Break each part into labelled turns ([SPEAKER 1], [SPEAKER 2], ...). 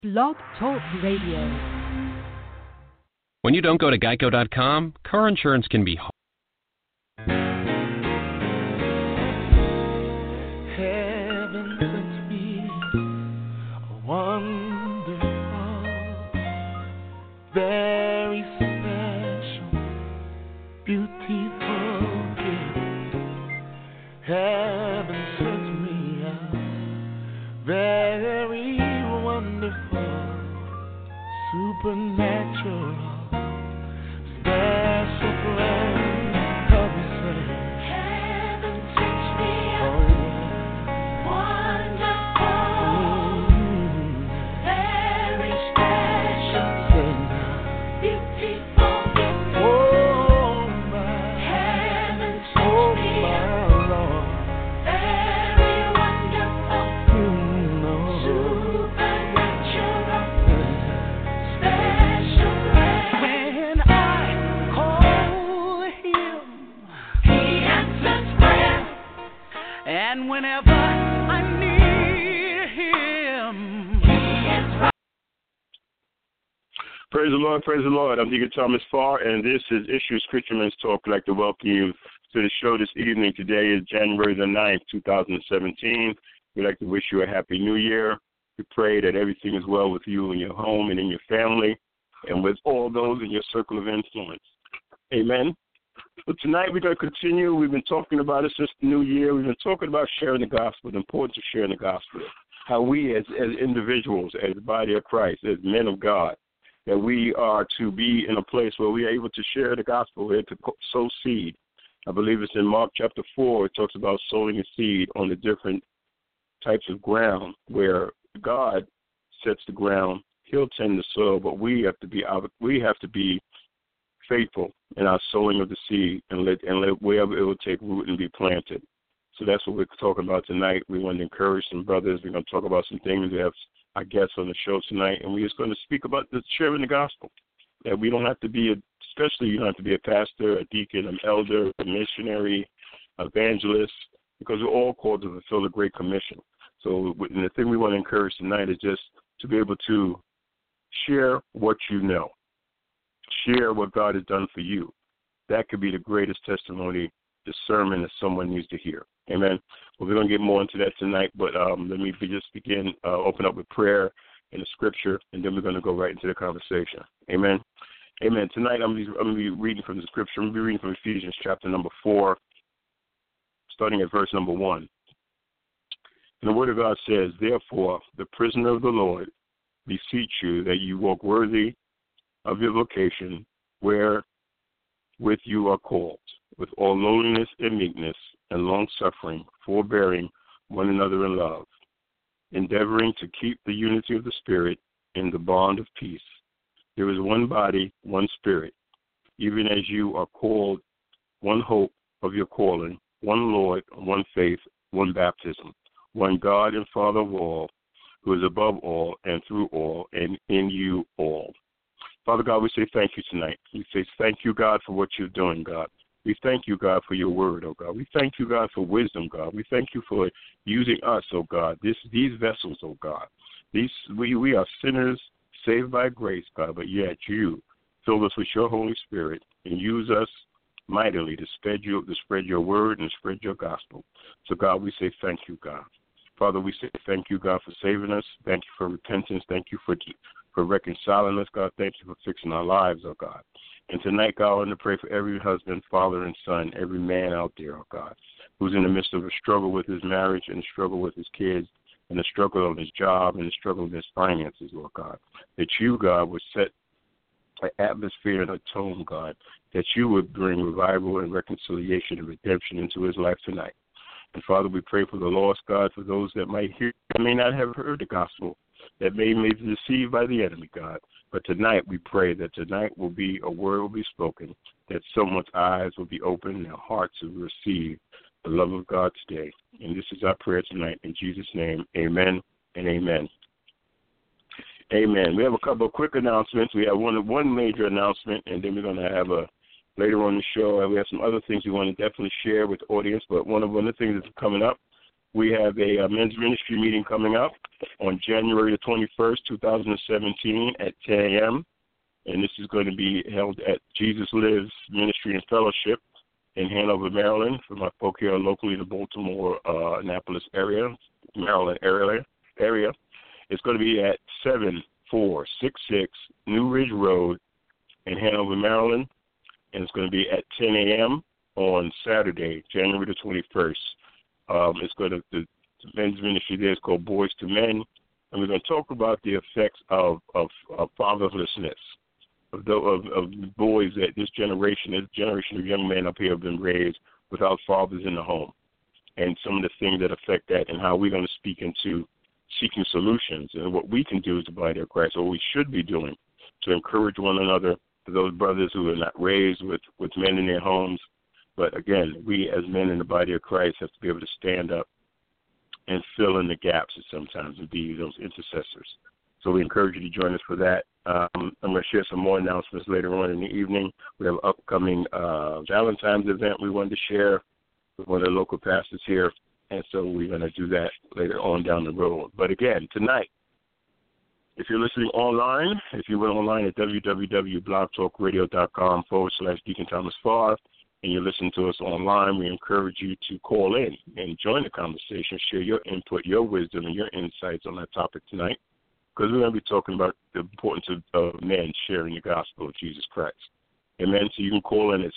[SPEAKER 1] Blog Talk Radio.
[SPEAKER 2] When you don't go to Geico.com, car insurance can be hard.
[SPEAKER 3] Heaven sent me a wonderful, very special, beautiful gift. Heaven sent me a very wonderful, supernatural, special plan. Help me say, heaven sent me a wonderful, very special, beautiful gift. Oh my, heaven sent me a Lord, very wonderful, supernatural, special plan. When I call Him, He answers prayer, and whenever I need Him, He is right.
[SPEAKER 4] Praise the Lord. I'm Deacon Thomas Farr, and this is Issues Christianmen's Talk. I'd like to welcome you to the show this evening. Today is January the 9th, 2017. We'd like to wish you a happy new year. We pray that everything is well with you in your home and in your family and with all those in your circle of influence. Amen. But tonight we're going to continue. We've been talking about it since the new year. We've been talking about sharing the gospel, the importance of sharing the gospel, how we as individuals, as the body of Christ, as men of God, that we are to be in a place where we are able to share the gospel, we're to sow seed. I believe it's in Mark chapter 4. It talks about sowing a seed on the different types of ground where God sets the ground. He'll tend the soil, but we have to be faithful in our sowing of the seed and let wherever it will take root and be planted. So that's what we're talking about tonight. We want to encourage some brothers. We're going to talk about some things. We have our guests on the show tonight, and we're just going to speak about the sharing the gospel. That we don't have to be, especially you don't have to be a pastor, a deacon, an elder, a missionary, evangelist, because we're all called to fulfill the Great Commission. So and the thing we want to encourage tonight is just to be able to share what you know. Share what God has done for you. That could be the greatest testimony, the sermon that someone needs to hear. Amen. Well, we're going to get more into that tonight, but let me just begin, open up with prayer and the scripture, and then we're going to go right into the conversation. Amen. Amen. Tonight I'm going to be reading from the scripture. I'm going to be reading from Ephesians chapter number 4, starting at verse number 1. And the word of God says, "Therefore, the prisoner of the Lord, beseech you that you walk worthy of your vocation, wherewith you are called, with all lowliness and meekness and long-suffering, forbearing one another in love, endeavoring to keep the unity of the Spirit in the bond of peace. There is one body, one Spirit, even as you are called, one hope of your calling, one Lord, one faith, one baptism, one God and Father of all, who is above all and through all and in you all." Father God, we say thank you tonight. We say thank you, God, for what you're doing, God. We thank you, God, for your word, oh God. We thank you, God, for wisdom, God. We thank you for using us, oh God, these vessels, oh God. We are sinners saved by grace, God, but yet you fill us with your Holy Spirit and use us mightily to spread your word and spread your gospel. So, God, we say thank you, God. Father, we say thank you, God, for saving us. Thank you for repentance. Thank you for reconciling us, God. Thank you for fixing our lives, oh God. And tonight, God, I want to pray for every husband, father, and son, every man out there, oh God, who's in the midst of a struggle with his marriage and a struggle with his kids and a struggle on his job and a struggle with his finances, Lord God. That you, God, would set an atmosphere and a tone, God, that you would bring revival and reconciliation and redemption into his life tonight. And, Father, we pray for the lost, God, for those that might hear, may not have heard the gospel, that may be deceived by the enemy, God. But tonight we pray that tonight will be a word will be spoken, that someone's eyes will be open and their hearts will receive the love of God today. And this is our prayer tonight. In Jesus' name, amen and amen. Amen. We have a couple of quick announcements. We have one major announcement, and then we're going to have later on the show, and we have some other things we want to definitely share with the audience. But one of the things that's coming up We have a men's ministry meeting coming up on January the 21st, 2017 at 10 a.m., and this is going to be held at Jesus Lives Ministry and Fellowship in Hanover, Maryland, for my folk here locally in the Baltimore, Annapolis area, Maryland area. It's going to be at 7466 New Ridge Road in Hanover, Maryland, and it's going to be at 10 a.m. on Saturday, January the 21st. The men's ministry there is called Boys to Men, and we're going to talk about the effects of fatherlessness, of boys that this generation of young men up here have been raised without fathers in the home, and some of the things that affect that, and how we're going to speak into seeking solutions and what we can do as the body of Christ, or what we should be doing to encourage one another, for those brothers who are not raised with men in their homes. But again, we as men in the body of Christ have to be able to stand up and fill in the gaps at sometimes and be those intercessors. So we encourage you to join us for that. I'm going to share some more announcements later on in the evening. We have an upcoming Valentine's event we wanted to share with one of the local pastors here, and so we're going to do that later on down the road. But again, tonight, if you're listening online, if you went online at www.blogtalkradio.com/Deacon Thomas Farr, and you're listening to us online, we encourage you to call in and join the conversation, share your input, your wisdom, and your insights on that topic tonight, because we're going to be talking about the importance of men sharing the gospel of Jesus Christ. Amen. So you can call in at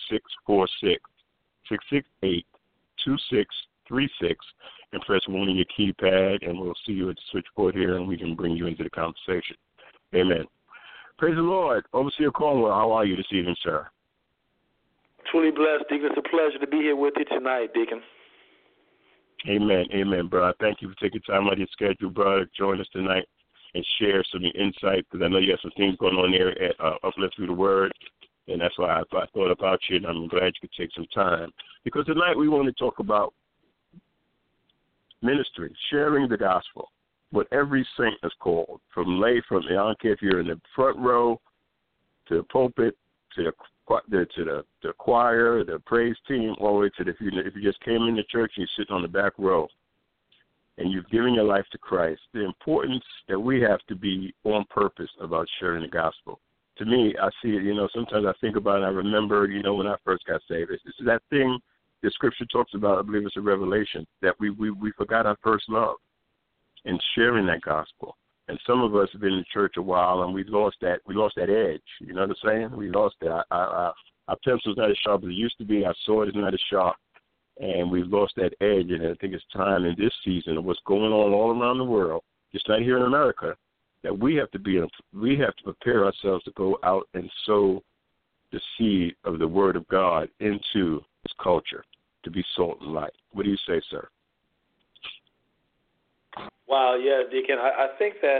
[SPEAKER 4] 646-668-2636 and press 1 on your keypad, and we'll see you at the switchboard here, and we can bring you into the conversation. Amen. Praise the Lord. Overseer Cornwell, how are you this evening, sir?
[SPEAKER 5] Truly blessed, Deacon. It's a pleasure to be here with you tonight, Deacon.
[SPEAKER 4] Amen. Amen, brother. Thank you for taking time out of your schedule, brother, to join us tonight and share some insight, because I know you have some things going on there at Uplift Through the Word, and that's why I thought about you, and I'm glad you could take some time. Because tonight we want to talk about ministry, sharing the gospel, what every saint is called, from I don't care if you're in the front row, to the pulpit, to the choir, the praise team, all the way to if you just came into church and you're sitting on the back row and you've given your life to Christ, the importance that we have to be on purpose about sharing the gospel. To me, I see it, sometimes I think about it, I remember, when I first got saved. It's that thing the Scripture talks about, I believe it's a Revelation, that we forgot our first love in sharing that gospel. And some of us have been in church a while, and we lost that edge. You know what I'm saying? We lost it. Our pencil's not as sharp as it used to be. Our sword is not as sharp, and we've lost that edge. And I think it's time in this season of what's going on all around the world, just not here in America, that we have to prepare ourselves to go out and sow the seed of the Word of God into this culture, to be salt and light. What do you say, sir?
[SPEAKER 5] Wow, yeah, Deacon. I think that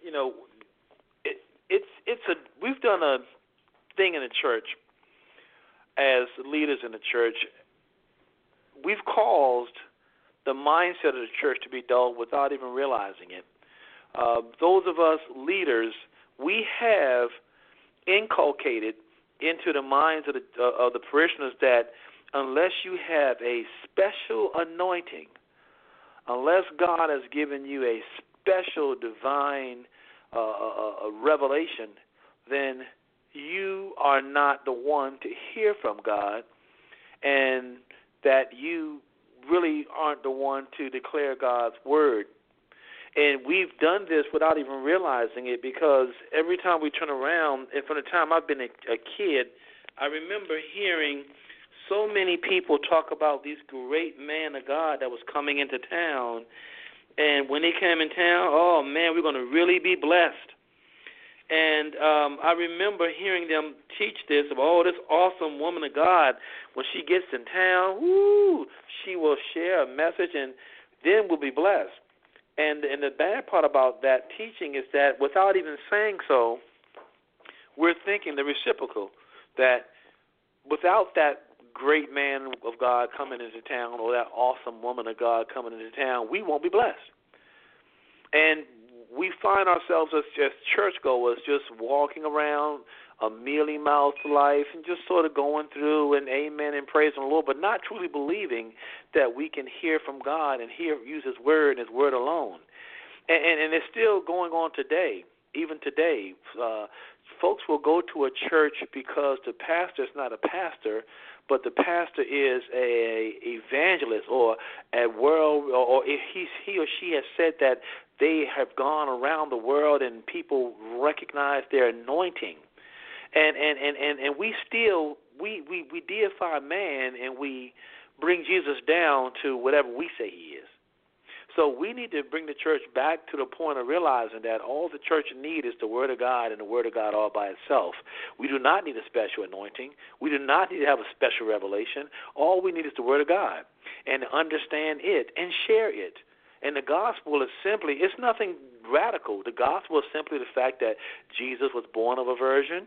[SPEAKER 5] we've done a thing in the church as leaders in the church. We've caused the mindset of the church to be dull without even realizing it. Those of us leaders, we have inculcated into the minds of the parishioners that unless you have a special anointing, unless God has given you a special divine revelation, then you are not the one to hear from God, and that you really aren't the one to declare God's word. And we've done this without even realizing it, because every time we turn around, and from the time I've been a kid, I remember hearing so many people talk about this great man of God that was coming into town. And when he came in town, oh, man, we're going to really be blessed. And I remember hearing them teach this about, this awesome woman of God, when she gets in town, she will share a message and then we'll be blessed. And the bad part about that teaching is that without even saying so, we're thinking the reciprocal, that without that great man of God coming into town or that awesome woman of God coming into town, we won't be blessed. And we find ourselves as just churchgoers, just walking around a mealy-mouthed life and just sort of going through and amen and praising the Lord, but not truly believing that we can hear from God and use His Word and His Word alone. And it's still going on today. Even today, folks will go to a church because the pastor is not a pastor, but the pastor is a evangelist or a world, or he or she has said that they have gone around the world and people recognize their anointing. And we still we deify man and we bring Jesus down to whatever we say He is. So we need to bring the church back to the point of realizing that all the church needs is the Word of God and the Word of God all by itself. We do not need a special anointing. We do not need to have a special revelation. All we need is the Word of God and to understand it and share it. And the gospel is simply, it's nothing radical. The gospel is simply the fact that Jesus was born of a virgin.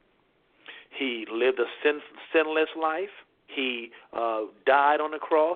[SPEAKER 5] He lived a sinless life. He died on the cross.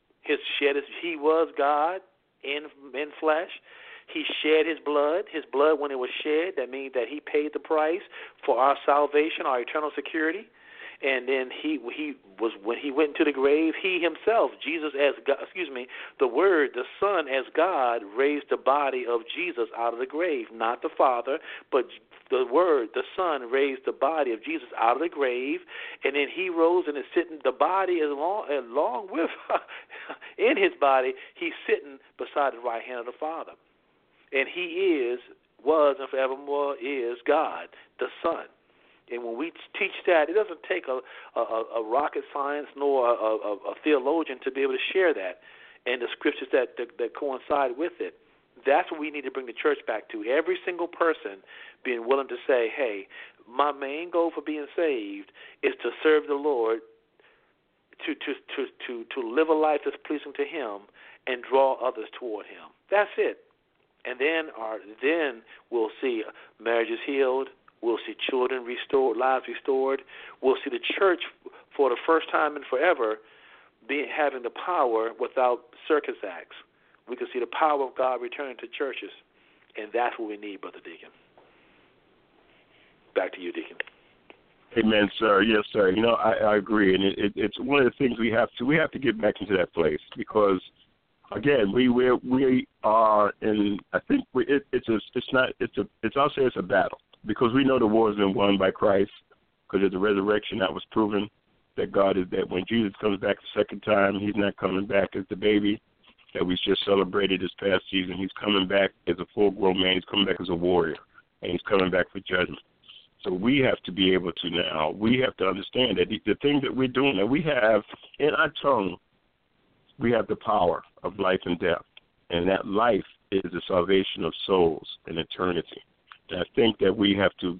[SPEAKER 5] He was God in flesh. He shed His blood. His blood, when it was shed, that means that He paid the price for our salvation, our eternal security. And then when He went into the grave, He Himself, Jesus as God, the Word, the Son as God, raised the body of Jesus out of the grave. Not the Father, but the Word, the Son, raised the body of Jesus out of the grave, and then He rose and is sitting, the body along with, in His body, He's sitting beside the right hand of the Father. And He was, and forevermore is God, the Son. And when we teach that, it doesn't take a rocket science nor a theologian to be able to share that and the scriptures that coincide with it. That's what we need to bring the church back to. Every single person being willing to say, hey, my main goal for being saved is to serve the Lord, to live a life that's pleasing to Him and draw others toward Him. That's it. And then we'll see marriages healed. We'll see children restored, lives restored. We'll see the church for the first time in forever having the power without circus acts. We can see the power of God returning to churches, and that's what we need, Brother Deacon. Back to you, Deacon.
[SPEAKER 4] Amen, sir. Yes, sir. You know, I agree, and it's one of the things we have to get back into that place because, again, we are in. I think I'll say it's a battle because we know the war has been won by Christ because there's a resurrection that was proven that God is that when Jesus comes back the second time, He's not coming back as the baby that we just celebrated this past season. He's coming back as a full-grown man. He's coming back as a warrior, and He's coming back for judgment. So we have to be able to now, we have to understand that the thing that we're doing, that we have in our tongue, we have the power of life and death, and that life is the salvation of souls in eternity. And I think that we have to,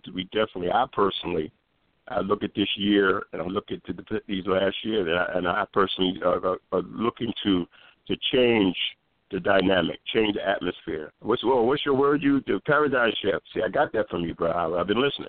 [SPEAKER 4] I look at this year, and I look at these last years, and I personally are looking to change the dynamic, change the atmosphere. What's your word? The paradigm shift. See, I got that from you, bro. I've been listening.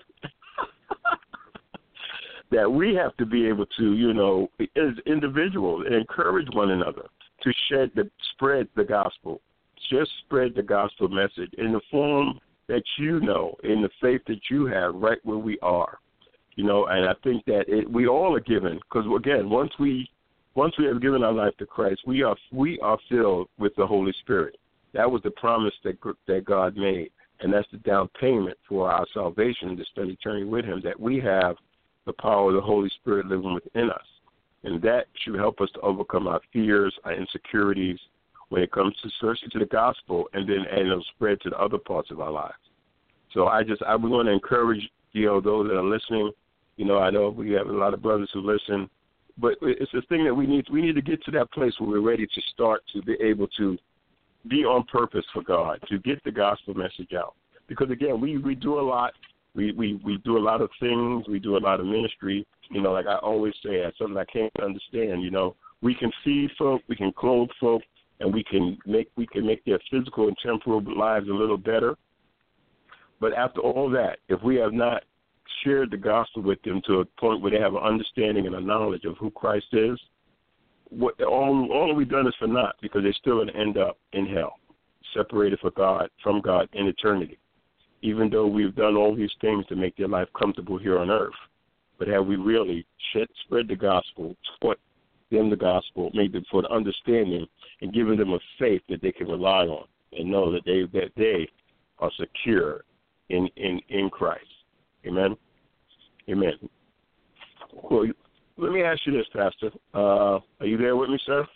[SPEAKER 4] That we have to be able to, as individuals, encourage one another to spread the gospel. Just spread the gospel message in the form that in the faith that you have right where we are. And I think that we all are given, because, again, once we have given our life to Christ, we are filled with the Holy Spirit. That was the promise that God made, and that's the down payment for our salvation, to spend eternity with Him, that we have the power of the Holy Spirit living within us. And that should help us to overcome our fears, our insecurities, when it comes to searching to the gospel, and then it'll spread to the other parts of our lives. So I would want to encourage, those that are listening. I know we have a lot of brothers who listen, but it's a thing that we need to get to that place where we're ready to start to be able to be on purpose for God, to get the gospel message out. Because, again, we do a lot. We do a lot of things. We do a lot of ministry. Like I always say, that's something I can't understand. We can feed folk, we can clothe folk, and we can make their physical and temporal lives a little better. But after all that, if we have not shared the gospel with them to a point where they have an understanding and a knowledge of who Christ is, all we've done is for naught, because they're still going to end up in hell. separated from God in eternity, even though we've done all these things to make their life comfortable here on earth. But have we really spread the gospel, taught them the gospel, made them for the understanding, and given them a faith that they can rely on and know that they are secure in Christ? Amen? Amen. Well, let me ask you this, Pastor. Are you there with me, sir?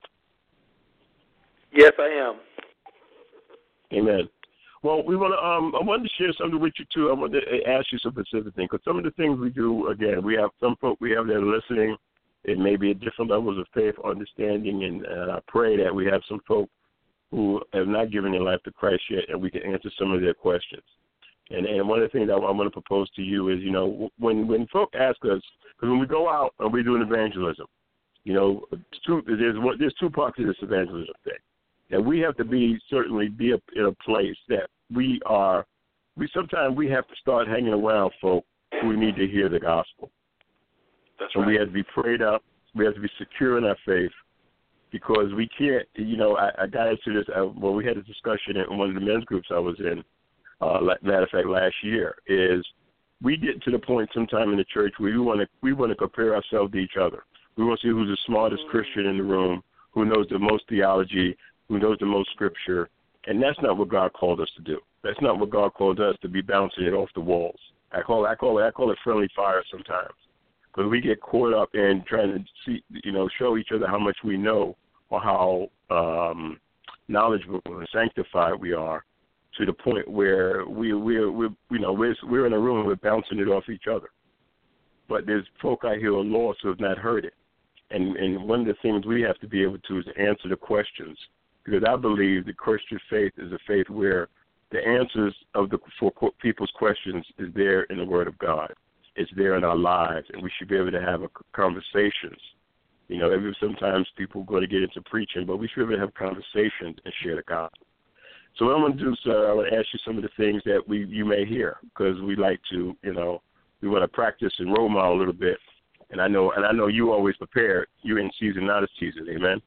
[SPEAKER 5] Yes, I am.
[SPEAKER 4] Amen. Well, I wanted to share something with you, too. I wanted to ask you some specific things, because some of the things we do, again, we have some folk we have that are listening. It may be at different levels of faith, understanding, and I pray that we have some folk who have not given their life to Christ yet, and we can answer some of their questions. And one of the things that I want to propose to you is, when folk ask us, because when we go out and we do an evangelism, there's two parts to this evangelism thing. And we have to certainly be in a place that sometimes we have to start hanging around folk who need to hear the gospel.
[SPEAKER 5] That's
[SPEAKER 4] right.
[SPEAKER 5] And
[SPEAKER 4] we have to be prayed up. We have to be secure in our faith, because we can't, I got into this, we had a discussion in one of the men's groups I was in, matter of fact, last year, is we get to the point sometime in the church where we want to compare ourselves to each other. We want to see who's the smartest Christian in the room, who knows the most theology, who knows the most scripture, and that's not what God called us to do. That's not what God called us to be bouncing it off the walls. I call it friendly fire sometimes, because we get caught up in trying to see, show each other how much we know or how knowledgeable and sanctified we are, to the point where we're in a room, we're bouncing it off each other. But there's folk out here who are lost who have not heard it, and one of the things we have to be able to is answer the questions. Because I believe the Christian faith is a faith where the answers for people's questions is there in the Word of God. It's there in our lives, and we should be able to have conversations. Sometimes people go to get into preaching, but we should be able to have conversations and share the gospel. So what I'm going to do, sir, I want to ask you some of the things that you may hear, because we like to, we want to practice and role model a little bit. And I know you always prepared. You're in season, not a season. Amen.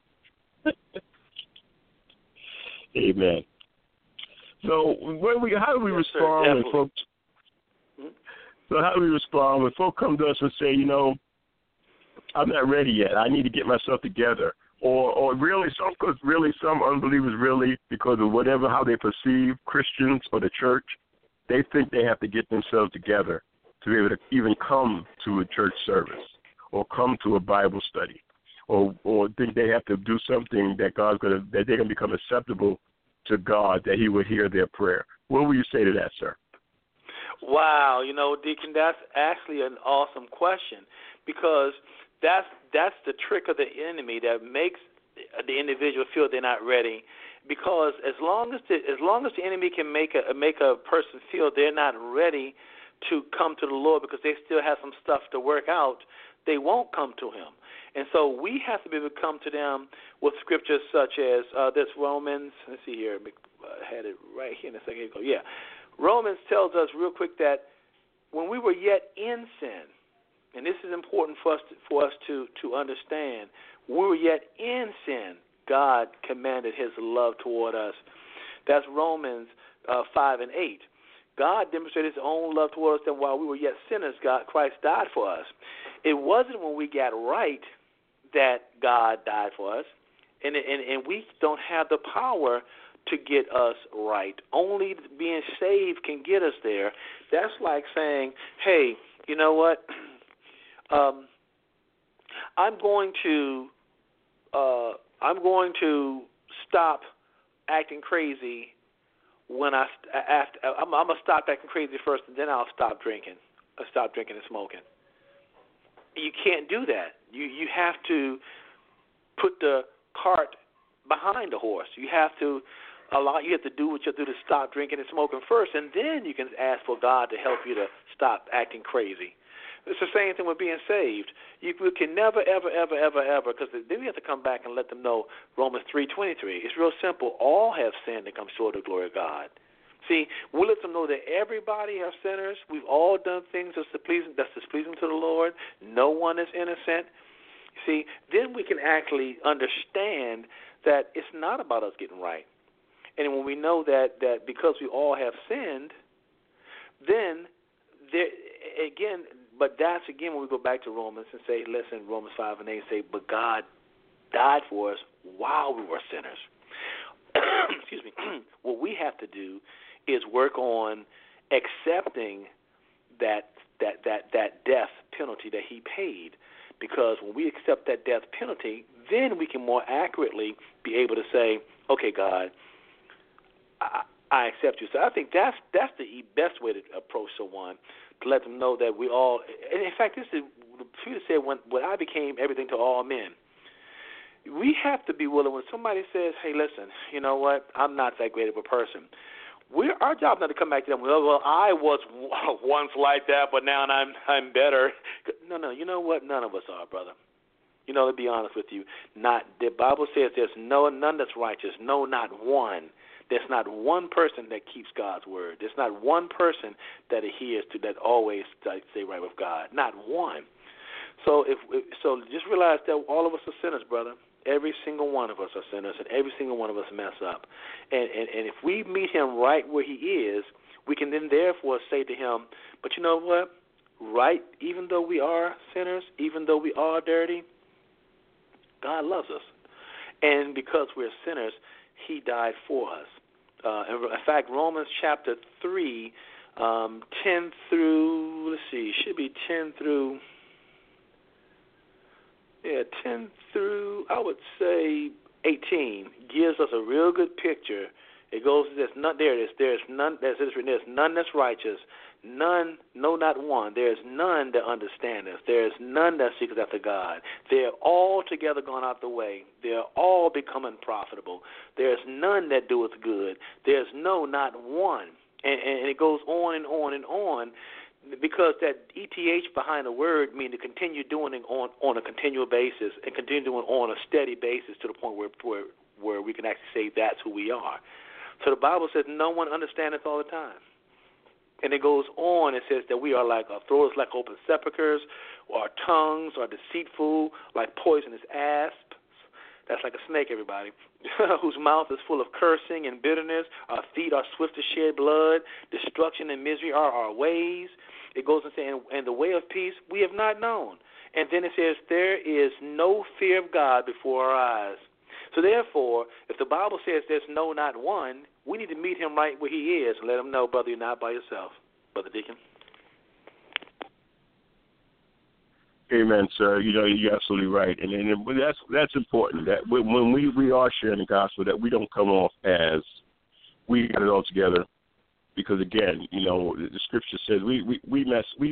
[SPEAKER 4] Amen. So how do we respond when folks? So how do we respond when folk come to us and say, I'm not ready yet. I need to get myself together, or really some unbelievers because of how they perceive Christians or the church, they think they have to get themselves together to be able to even come to a church service or come to a Bible study, or think they have to do something that they're gonna become acceptable to God, that He would hear their prayer. What will you say to that, sir?
[SPEAKER 5] Wow, Deacon, that's actually an awesome question, because that's the trick of the enemy that makes the individual feel they're not ready. Because as long as the enemy can make a person feel they're not ready to come to the Lord because they still have some stuff to work out, they won't come to Him. And so we have to be able to come to them with scriptures such as this Romans. Let's see here. I had it right here in a second ago. Yeah. Romans tells us real quick that when we were yet in sin, and this is important for us to understand, we were yet in sin, God commanded His love toward us. That's Romans 5 and 8. God demonstrated His own love toward us that while we were yet sinners, Christ died for us. It wasn't when we got right that God died for us, and we don't have the power to get us right. Only being saved can get us there. That's like saying, hey, you know what? I'm going to stop acting crazy when I'm gonna stop acting crazy first, and then I'll stop drinking. I'll stop drinking and smoking. You can't do that. You have to put the cart behind the horse. You have to do what you have to do to stop drinking and smoking first, and then you can ask for God to help you to stop acting crazy. It's the same thing with being saved. You can never, ever, ever, ever, ever, because then we have to come back and let them know Romans 3:23. It's real simple. All have sinned and come short of the glory of God. See, we'll let them know that everybody are sinners. We've all done things that's displeasing to the Lord. No one is innocent. See, then we can actually understand that it's not about us getting right. And when we know that because we all have sinned, then there again. But that's again when we go back to Romans and say, listen, Romans 5:8 say, but God died for us while we were sinners. Excuse me. What we have to do is work on accepting that death penalty that He paid, because when we accept that death penalty, then we can more accurately be able to say, okay, God, I accept you. So I think that's the best way to approach someone, to let them know that we all. And in fact, this is Peter said, when I became everything to all men. We have to be willing when somebody says, hey, listen, you know what, I'm not that great of a person. Our job not to come back to them, well, I was once like that, but now I'm better. No, you know what? None of us are, brother. You know, to be honest with you, the Bible says there's none that's righteous, no, not one. There's not one person that keeps God's word. There's not one person that adheres to, that always stay right with God. Not one. So just realize that all of us are sinners, brother. Every single one of us are sinners, and every single one of us mess up. And if we meet Him right where He is, we can then therefore say to Him, but you know what? Right, even though we are sinners, even though we are dirty, God loves us. And because we're sinners, He died for us. In fact, Romans chapter 3, 10 through, let's see, should be 10 through... Yeah, 10 through, I would say 18, gives us a real good picture. It goes to this, there's none that's righteous, none, no, not one. There's none that understandeth. There's none that seeketh after God. They're all together gone out the way. They're all become unprofitable. There's none that doeth good. There's no, not one. And it goes on and on and on. Because that ETH behind the word means to continue doing it on a continual basis and continue doing it on a steady basis to the point where we can actually say that's who we are. So the Bible says no one understandeth all the time. And it goes on, it says that we are like our throats like open sepulchres, or our tongues are deceitful like poisonous asps. That's like a snake, everybody. Whose mouth is full of cursing and bitterness. Our feet are swift to shed blood. Destruction and misery are our ways. It goes on saying, and the way of peace we have not known. And then it says, there is no fear of God before our eyes. So therefore, if the Bible says there's no, not one, we need to meet Him right where He is and let Him know, brother, you're not by yourself. Brother Deacon.
[SPEAKER 4] Amen, sir. You know, you're absolutely right, and that's important. That when we are sharing the gospel, that we don't come off as we got it all together, because again, you know, the Scripture says we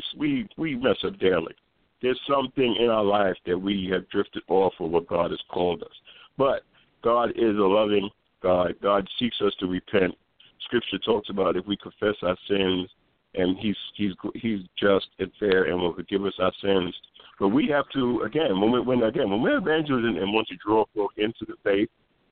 [SPEAKER 4] mess up daily. There's something in our life that we have drifted off of what God has called us, but God is a loving God. God seeks us to repent. Scripture talks about if we confess our sins, and He's just and fair and will forgive us our sins. But we have to, again, when we're evangelism and want to draw folk into the faith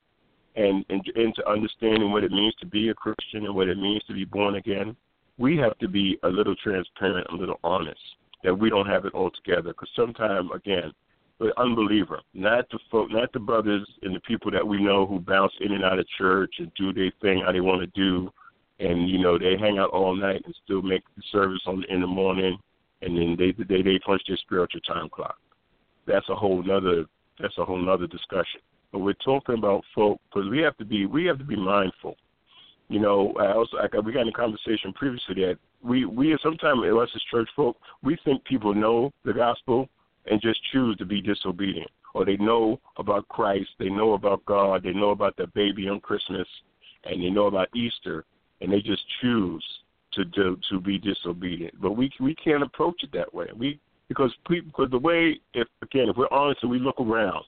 [SPEAKER 4] and into understanding what it means to be a Christian and what it means to be born again, we have to be a little transparent, a little honest, that we don't have it all together. Because sometimes, again, the unbeliever, not the brothers and the people that we know who bounce in and out of church and do their thing how they want to do, and, you know, they hang out all night and still make the service in the morning, and then they punch their spiritual time clock. That's a whole nother discussion. But we're talking about folk, because we have to be mindful. You know, we got in a conversation previously that we sometimes, us as church folk, we think people know the gospel and just choose to be disobedient, or they know about Christ, they know about God, they know about the baby on Christmas, and they know about Easter, and they just choose to be disobedient. But we can't approach it that way. Because the way, if we're honest and we look around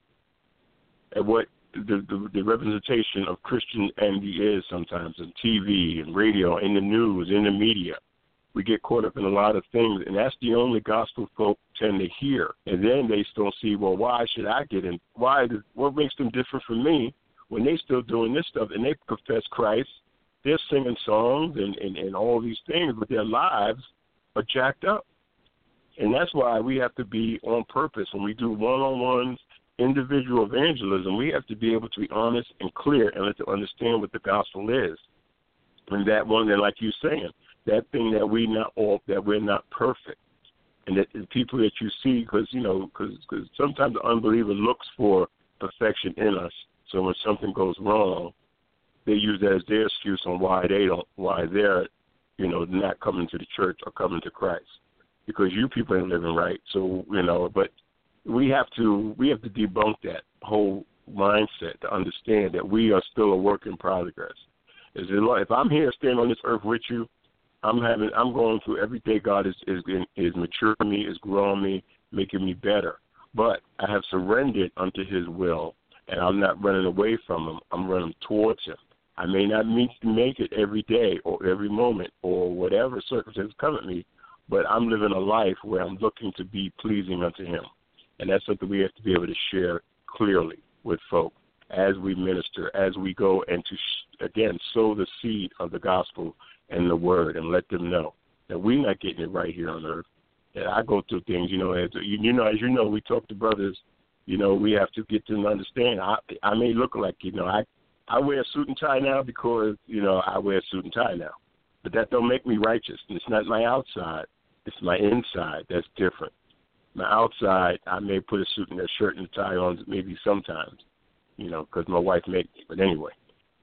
[SPEAKER 4] at what the representation of Christianity is sometimes in TV and radio, in the news, in the media, we get caught up in a lot of things, and that's the only gospel folk tend to hear. And then they still see, well, why should I get in? What makes them different from me when they still doing this stuff and they profess Christ? They're singing songs and all these things, but their lives are jacked up. And that's why we have to be on purpose when we do one-on-ones individual evangelism, we have to be able to be honest and clear and let them understand what the gospel is. And that one, and like you're saying, that thing that we're not perfect. And that the people that you see, because sometimes the unbeliever looks for perfection in us. So when something goes wrong, they use that as their excuse on why they're not coming to the church or coming to Christ, because you people ain't living right. So but we have to debunk that whole mindset to understand that we are still a work in progress. If I'm here standing on this earth with you, I'm going through every day. God is maturing me, is growing me, making me better. But I have surrendered unto His will, and I'm not running away from Him. I'm running towards Him. I may not make it every day or every moment or whatever circumstances come at me, but I'm living a life where I'm looking to be pleasing unto Him. And that's something we have to be able to share clearly with folk as we minister, as we go and to, again, sow the seed of the gospel and the word and let them know that we're not getting it right here on earth. That I go through things, as we talk to brothers, we have to get them to understand. I may look like, I wear a suit and tie now because, I wear a suit and tie now. But that don't make me righteous. And it's not my outside. It's my inside that's different. My outside, I may put a suit and a shirt and a tie on maybe sometimes, because my wife makes me. But anyway,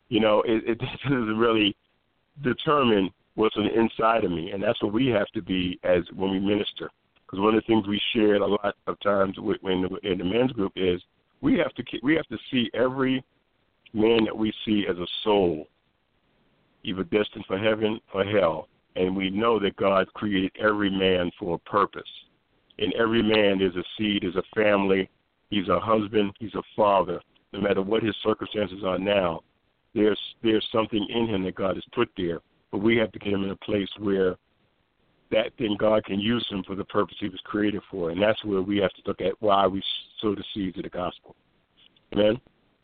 [SPEAKER 4] it doesn't really determine what's on the inside of me. And that's what we have to be as when we minister. Because one of the things we shared a lot of times in the men's group is we have to see every man that we see as a soul, either destined for heaven or hell. And we know that God created every man for a purpose. In every man there's a seed, there's a family, he's a husband, he's a father. No matter what his circumstances are now, there's something in him that God has put there. But we have to get him in a place where that thing God can use him for the purpose he was created for. And that's where we have to look at why we sow the seeds of the gospel. Amen?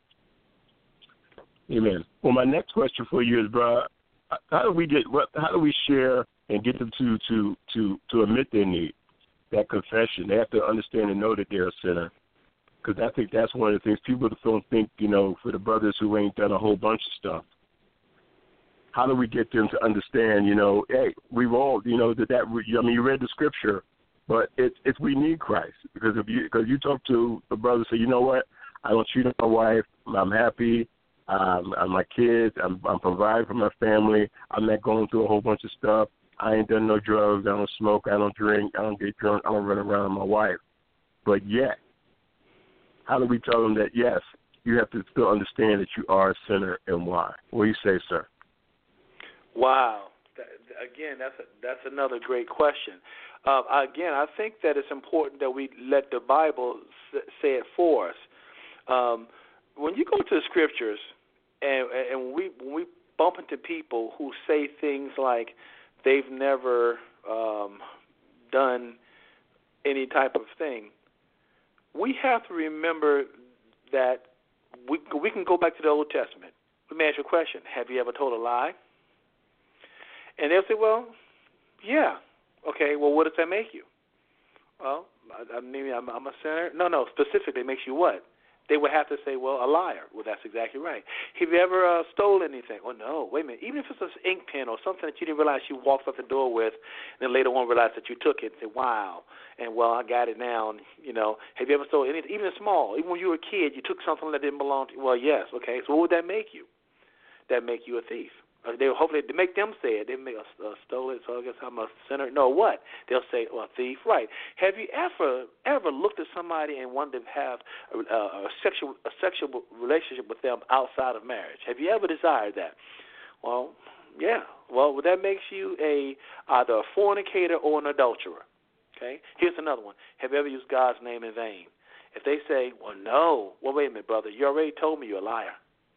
[SPEAKER 4] Amen. Well, my next question for you is, bro, how do we share and get them to admit their need, that confession? They have to understand and know that they're a sinner. Because I think that's one of the things people don't think, for the brothers who ain't done a whole bunch of stuff. How do we get them to understand, hey, we've all, you read the scripture, but it's we need Christ. Because you talk to a brother, say, you know what, I don't cheat on my wife, I'm happy, I'm my kids, I'm providing for my family, I'm not going through a whole bunch of stuff, I ain't done no drugs, I don't smoke, I don't drink, I don't get drunk, I don't run around with my wife. But yet, how do we tell them that, yes, you have to still understand that you are a sinner and why? What do you say, sir?
[SPEAKER 5] Wow. Again, that's another great question. I think that it's important that we let the Bible say it for us. When you go to the scriptures and when we bump into people who say things like they've never done any type of thing, we have to remember that we can go back to the Old Testament. Let me ask you a question. Have you ever told a lie? And they'll say, well, yeah. Okay, well, what does that make you? Well, maybe I'm a sinner. No, specifically it makes you what? They would have to say, well, a liar. Well, that's exactly right. Have you ever stole anything? Well, no, wait a minute. Even if it's an ink pen or something that you didn't realize you walked out the door with, and then later on realized that you took it and said, wow, and well, I got it now. And, have you ever stolen anything, even small? Even when you were a kid, you took something that didn't belong to you. Well, yes, okay. So what would that make you? That make you a thief. Hopefully, to make them say it, they make us stole it, so I guess I'm a sinner. No, what? They'll say, well, thief, right. Have you ever looked at somebody and wanted to have a sexual relationship with them outside of marriage? Have you ever desired that? Well, yeah. Well, that makes you either a fornicator or an adulterer. Okay? Here's another one. Have you ever used God's name in vain? If they say, well, no, well, wait a minute, brother, you already told me you're a liar.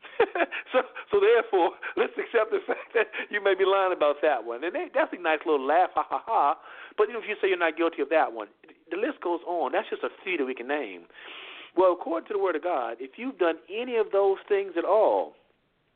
[SPEAKER 5] So therefore, let's accept the fact that you may be lying about that one. And that's a nice little laugh, ha, ha, ha. But if you say you're not guilty of that one, the list goes on. That's just a few that we can name. Well, according to the Word of God, if you've done any of those things at all,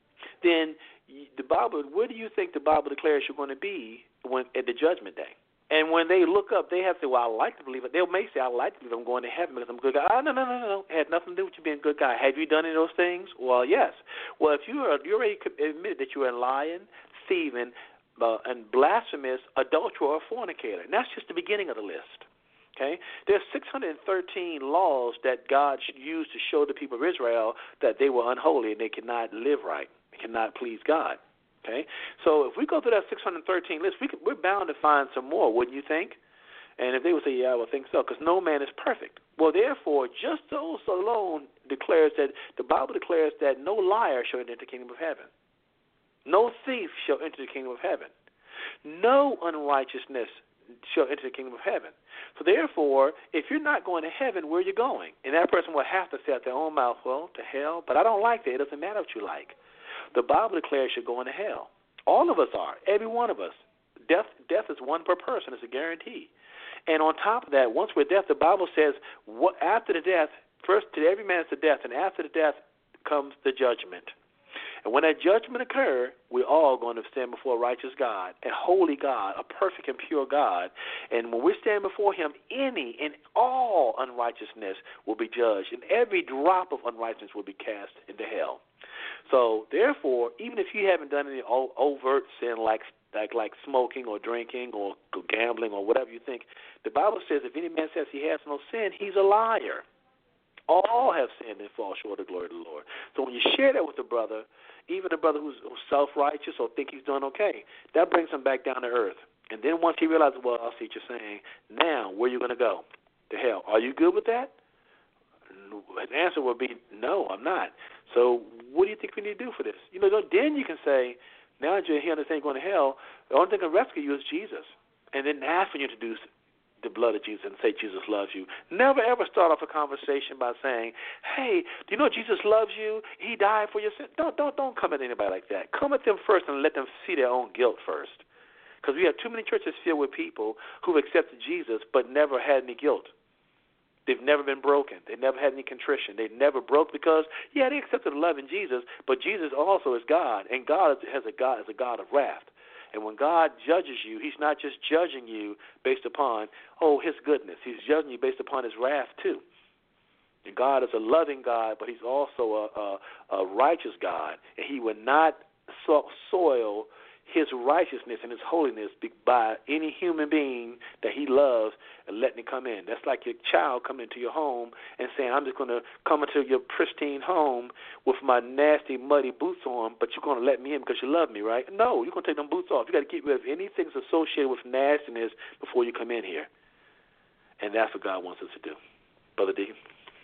[SPEAKER 5] then the Bible, where do you think the Bible declares you're going to be at the judgment day? And when they look up, they have to say, well, I like to believe it. They may say, I like to believe I'm going to heaven because I'm a good guy. No. It had nothing to do with you being a good guy. Have you done any of those things? Well, yes. Well, if you already admitted that you are lying, thieving, and blasphemous, adulterer, or fornicator. And that's just the beginning of the list. Okay? There's 613 laws that God used to show the people of Israel that they were unholy and they cannot live right, they cannot please God. Okay, so if we go through that 613 list, we're bound to find some more, wouldn't you think? And if they would say, yeah, I would think so, because no man is perfect. Well, therefore, just those alone declares that the Bible declares that no liar shall enter the kingdom of heaven. No thief shall enter the kingdom of heaven. No unrighteousness shall enter the kingdom of heaven. So therefore, if you're not going to heaven, where are you going? And that person will have to say out their own mouth, well, to hell, but I don't like that. It doesn't matter what you like. The Bible declares you're going to hell. All of us are, every one of us. Death is one per person. It's a guarantee. And on top of that, once we're dead, the Bible says after the death, first to every man is the death, and after the death comes the judgment. And when that judgment occurs, we're all going to stand before a righteous God, a holy God, a perfect and pure God. And when we stand before him, any and all unrighteousness will be judged, and every drop of unrighteousness will be cast into hell. So, therefore, even if you haven't done any overt sin like smoking or drinking or gambling or whatever you think, the Bible says if any man says he has no sin, he's a liar. All have sinned and fall short of the glory of the Lord. So when you share that with a brother, even a brother who's self-righteous or think he's doing okay, that brings him back down to earth. And then once he realizes, well, I see what you're saying, now where are you going to go? To hell. Are you good with that? The answer would be, no, I'm not. So what do you think we need to do for this? Then you can say, now that you're here and you're going to hell, the only thing that can rescue you is Jesus. And then that's when you introduce the blood of Jesus and say Jesus loves you. Never, ever start off a conversation by saying, hey, do you know Jesus loves you? He died for your sin. Don't come at anybody like that. Come at them first and let them see their own guilt first. Because we have too many churches filled with people who've accepted Jesus but never had any guilt. They've never been broken. They never had any contrition. They never broke because, they accepted the love in Jesus, but Jesus also is God, and God is a God of wrath. And when God judges you, he's not just judging you based upon, his goodness. He's judging you based upon his wrath, too. And God is a loving God, but he's also a righteous God, and he would not soil his righteousness and his holiness by any human being that he loves and letting it come in. That's like your child coming into your home and saying, I'm just going to come into your pristine home with my nasty, muddy boots on, but you're going to let me in because you love me, right? No, you're going to take them boots off. You got to get rid of anything that's associated with nastiness before you come in here. And that's what God wants us to do. Brother D.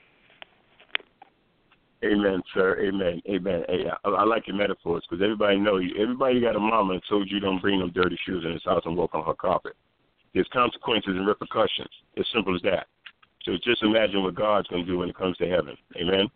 [SPEAKER 4] Amen, sir. Amen. Hey, I like your metaphors because everybody got a mama and told you don't bring them dirty shoes in his house and walk on her carpet. There's consequences and repercussions. It's simple as that. So just imagine what God's going to do when it comes to heaven. Amen.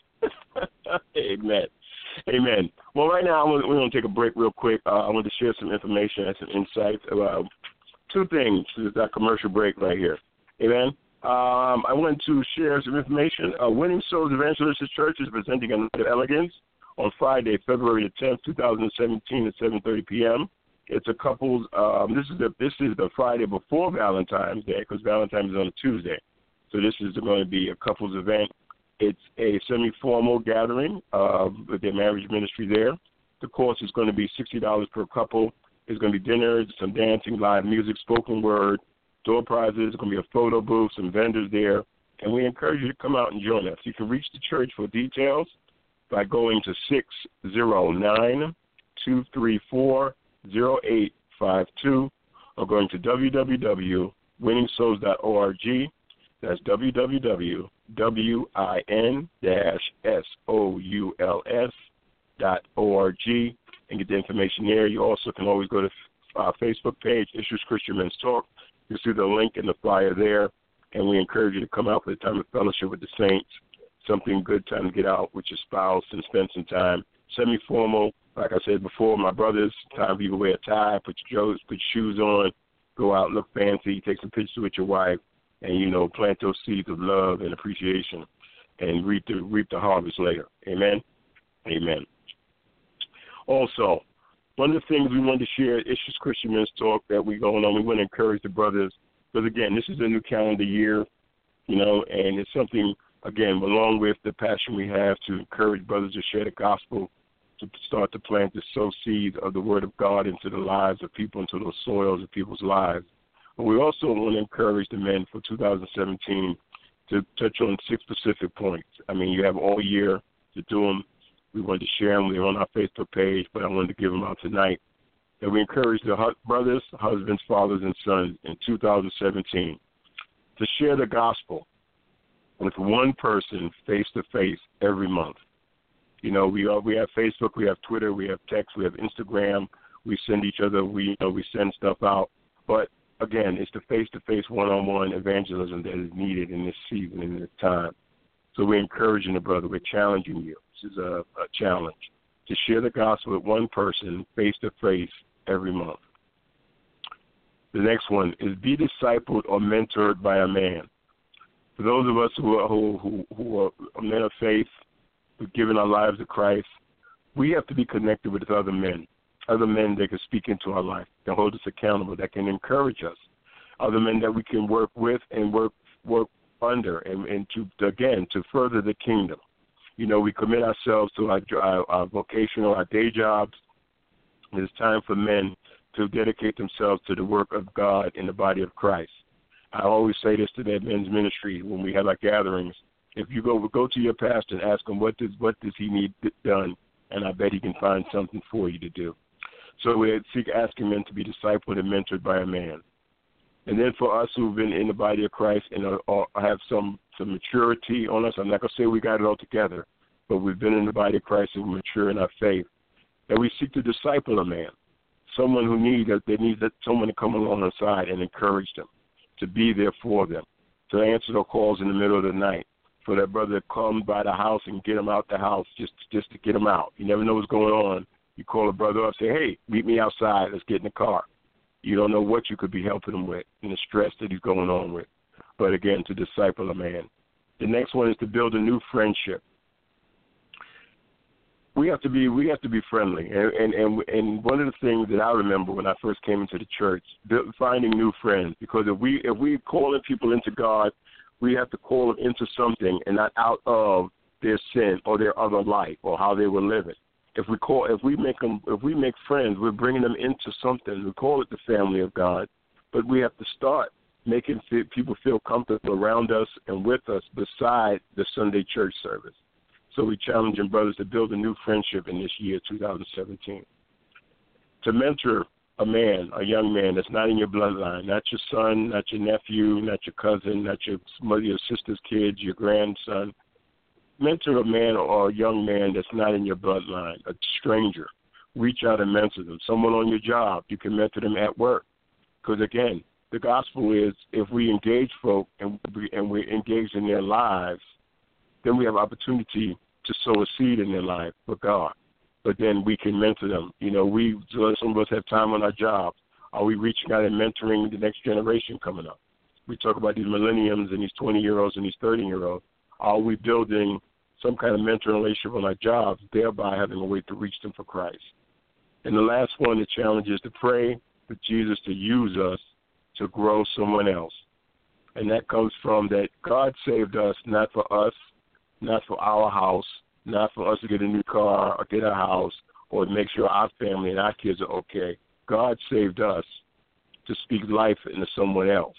[SPEAKER 4] Amen. Well, right now we're going to take a break real quick. I want to share some information and some insights about two things. This is that commercial break right here. Amen. I want to share some information. Winning Souls Evangelist Church is presenting a night of elegance on Friday, February the 10th, 2017 at 7:30 p.m. It's a couple's. This is the Friday before Valentine's Day because Valentine's is on a Tuesday. So this is going to be a couple's event. It's a semi-formal gathering with their marriage ministry there. The cost is going to be $60 per couple. There's going to be dinner, some dancing, live music, spoken word. Door prizes, there's going to be a photo booth, some vendors there, and we encourage you to come out and join us. You can reach the church for details by going to 609-234-0852 or going to www.winningsouls.org. That's www.win-souls.org and get the information there. You also can always go to our Facebook page, Issues Christian Men's Talk. You'll see the link in the flyer there, and we encourage you to come out for the time of fellowship with the saints, something good time to get out with your spouse and spend some time. Semi-formal, like I said before, my brothers, time for you to wear a tie, put shoes on, go out, look fancy, take some pictures with your wife, and, plant those seeds of love and appreciation and reap the harvest later. Amen? Amen. Also, One of the things we wanted to share at Issues Christian Men's Talk that we going on, we want to encourage the brothers, because, again, this is a new calendar year, and it's something, again, along with the passion we have to encourage brothers to share the gospel, to start to plant the sow seed of the word of God into the lives of people, into those soils of people's lives. But we also want to encourage the men for 2017 to touch on 6 specific points. I mean, you have all year to do them. We wanted to share them. They're on our Facebook page, but I wanted to give them out tonight. And we encourage the brothers, husbands, fathers, and sons in 2017 to share the gospel with one person face-to-face every month. We have Facebook, we have Twitter, we have text, we have Instagram. We send each other, we send stuff out. But, again, it's the face-to-face, one-on-one evangelism that is needed in this season, in this time. So we're encouraging the brother. We're challenging you. This is a challenge to share the gospel with one person face-to-face every month. The next one is be discipled or mentored by a man. For those of us who are men of faith, who've given our lives to Christ, we have to be connected with other men that can speak into our life, that hold us accountable, that can encourage us, other men that we can work with and work under, and to further the kingdom. We commit ourselves to our vocational, our day jobs. It's time for men to dedicate themselves to the work of God in the body of Christ. I always say this to that men's ministry when we have our gatherings. If you go to your pastor and ask him what does he need done, and I bet he can find something for you to do. So we seek asking men to be discipled and mentored by a man. And then for us who've been in the body of Christ and have some maturity on us, I'm not going to say we got it all together, but we've been in the body of Christ and we're mature in our faith, that we seek to disciple a man, someone who needs someone to come alongside and encourage them, to be there for them, to answer their calls in the middle of the night, for that brother to come by the house and get him out the house just to get him out. You never know what's going on. You call a brother up, say, hey, meet me outside, let's get in the car. You don't know what you could be helping him with and the stress that he's going on with. But, again, to disciple a man. The next one is to build a new friendship. We have to be friendly. And one of the things that I remember when I first came into the church, finding new friends, because if we calling people into God, we have to call them into something and not out of their sin or their other life or how they were living. If we make friends, we're bringing them into something. We call it the family of God, but we have to start making people feel comfortable around us and with us beside the Sunday church service. So we're challenging brothers to build a new friendship in this year, 2017. To mentor a young man that's not in your bloodline, not your son, not your nephew, not your cousin, not your mother, your sister's kids, your grandson. Mentor a man or a young man that's not in your bloodline, a stranger. Reach out and mentor them. Someone on your job, you can mentor them at work. Because, again, the gospel is if we engage folk and we're engaged in their lives, then we have opportunity to sow a seed in their life for God. But then we can mentor them. Some of us have time on our jobs. Are we reaching out and mentoring the next generation coming up? We talk about these millenniums and these 20-year-olds and these 30-year-olds. Are we building some kind of mentoring relationship on our jobs, thereby having a way to reach them for Christ? And the last one, the challenge is to pray for Jesus to use us to grow someone else. And that comes from that God saved us not for us, not for our house, not for us to get a new car or get a house or make sure our family and our kids are okay. God saved us to speak life into someone else.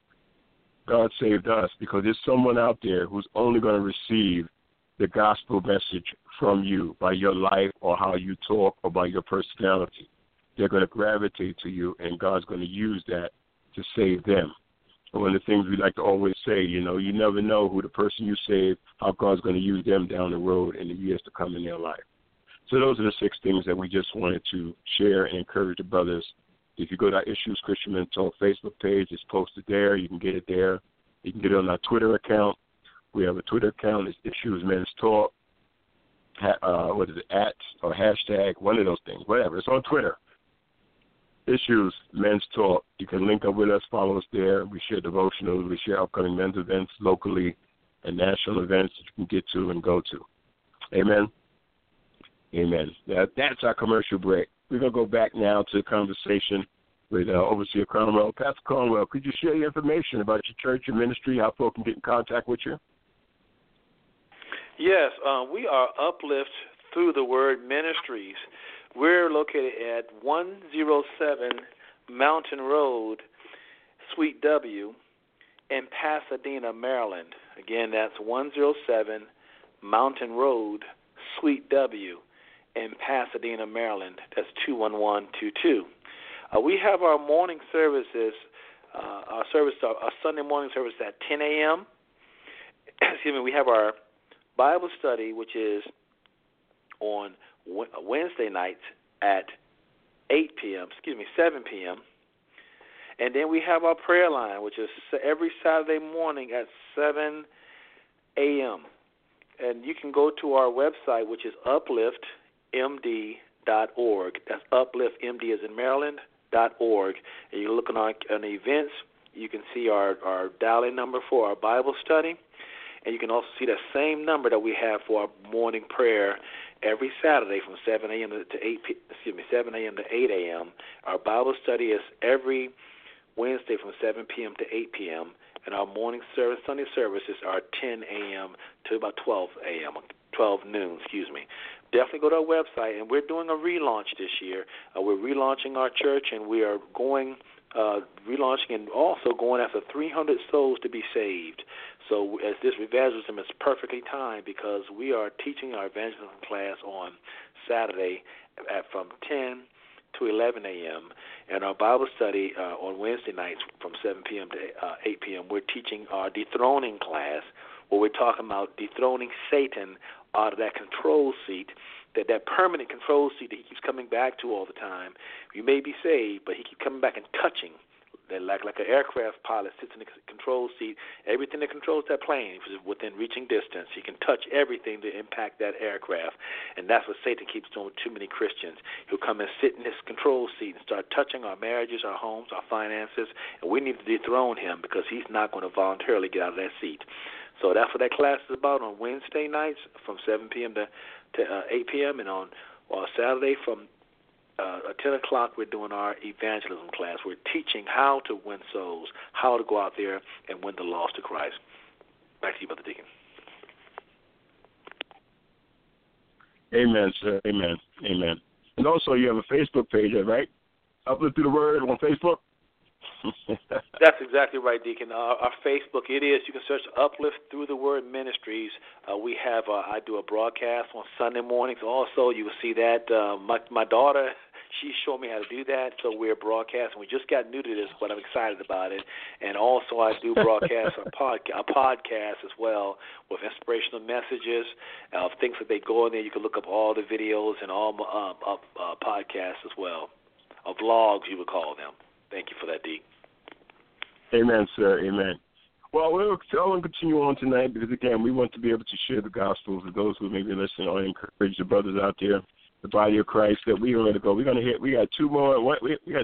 [SPEAKER 4] God saved us because there's someone out there who's only going to receive the gospel message from you by your life or how you talk or by your personality. They're going to gravitate to you, and God's going to use that to save them. One of the things we like to always say, you never know who the person you save, how God's going to use them down the road in the years to come in their life. So those are the 6 things that we just wanted to share and encourage the brothers. If you go to our Issues Christian Men's Talk Facebook page, it's posted there. You can get it there. You can get it on our Twitter account. We have a Twitter account. It's Issues Men's Talk. @ or hashtag, one of those things, whatever. It's on Twitter. Issues Men's Talk. You can link up with us, follow us there. We share devotionals. We share upcoming men's events locally and national events that you can get to and go to. Amen. Amen. That's our commercial break. we're going to go back now to a conversation with Overseer Conwell. Pastor Conwell, could you share your information about your church, your ministry, how folks can get in contact with you?
[SPEAKER 5] Yes, we are Uplift Through the Word Ministries. We're located at 107 Mountain Road, Suite W, in Pasadena, Maryland. Again, that's 107 Mountain Road, Suite W, in Pasadena, Maryland. That's 21122. We have our morning services, our Sunday morning service at 10 a.m. Excuse me. We have our Bible study, which is on Wednesday nights at 7 p.m. And then we have our prayer line, which is every Saturday morning at 7 a.m. And you can go to our website, which is upliftmd.org. That's upliftmd as in Maryland.org. And you look on the events, you can see our dial-in number for our Bible study. And you can also see that same number that we have for our morning prayer every Saturday from 7 a.m. to 7 a.m. to 8 a.m. Our Bible study is every Wednesday from 7 p.m. to 8 p.m. And our morning service, Sunday services are 10 a.m. to about 12 noon. Definitely go to our website, and we're doing a relaunch this year. We're relaunching our church, and we are relaunching and also going after 300 souls to be saved. So as this evangelism is perfectly timed because we are teaching our evangelism class on Saturday from 10 to 11 a.m. and our Bible study on Wednesday nights from 7 p.m. to 8 p.m. We're teaching our dethroning class where we're talking about dethroning Satan out of that control seat, that permanent control seat that he keeps coming back to all the time. You may be saved, but he keeps coming back and touching. Like an aircraft pilot sits in the control seat, everything that controls that plane is within reaching distance. He can touch everything to impact that aircraft, and that's what Satan keeps doing with too many Christians. He'll come and sit in his control seat and start touching our marriages, our homes, our finances, and we need to dethrone him because he's not going to voluntarily get out of that seat. So that's what that class is about on Wednesday nights from 7 p.m. to 8 p.m. and on Saturday from 10 o'clock, we're doing our evangelism class. We're teaching how to win souls, how to go out there and win the lost to Christ. Back to you, Brother Deacon.
[SPEAKER 4] Amen, sir. Amen. Amen. And also, you have a Facebook page, right? Uplift Through the Word on Facebook?
[SPEAKER 5] That's exactly right, Deacon. Our Facebook, it is. You can search Uplift Through the Word Ministries. We have, I do a broadcast on Sunday mornings. Also, you will see that. My daughter, she showed me how to do that, so we're broadcasting. We just got new to this, but I'm excited about it. And also, I do broadcast a podcast as well with inspirational messages of things that they go in there. You can look up all the videos and all podcasts as well, vlogs, you would call them. Thank you for that, Deke.
[SPEAKER 4] Amen, sir. Amen. Well, we'll continue on tonight because, again, we want to be able to share the gospel with those who may be listening or encourage the brothers out there, the body of Christ, that we are going to go. We're going to hit. We got three more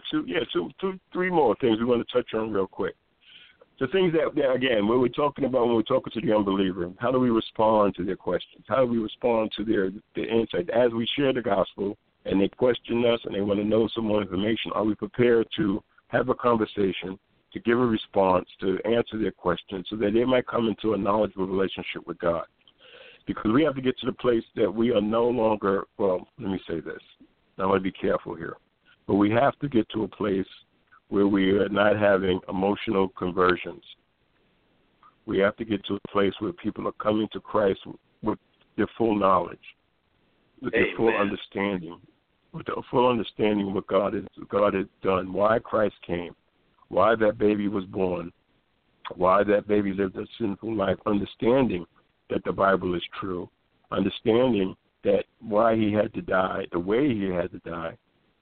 [SPEAKER 4] things we want to touch on real quick. The things that, again, when we're talking to the unbeliever, how do we respond to their questions? How do we respond to their insight? As we share the gospel and they question us and they want to know some more information, are we prepared to have a conversation, to give a response, to answer their questions so that they might come into a knowledgeable relationship with God? Because we have to get to the place that we are no longer, well, let me say this. I want to be careful here. But we have to get to a place where we are not having emotional conversions. We have to get to a place where people are coming to Christ with their full knowledge, with their full understanding, with the full understanding of what God has done, why Christ came, why that baby was born, why that baby lived a sinful life, understanding that the Bible is true, understanding that why he had to die, the way he had to die,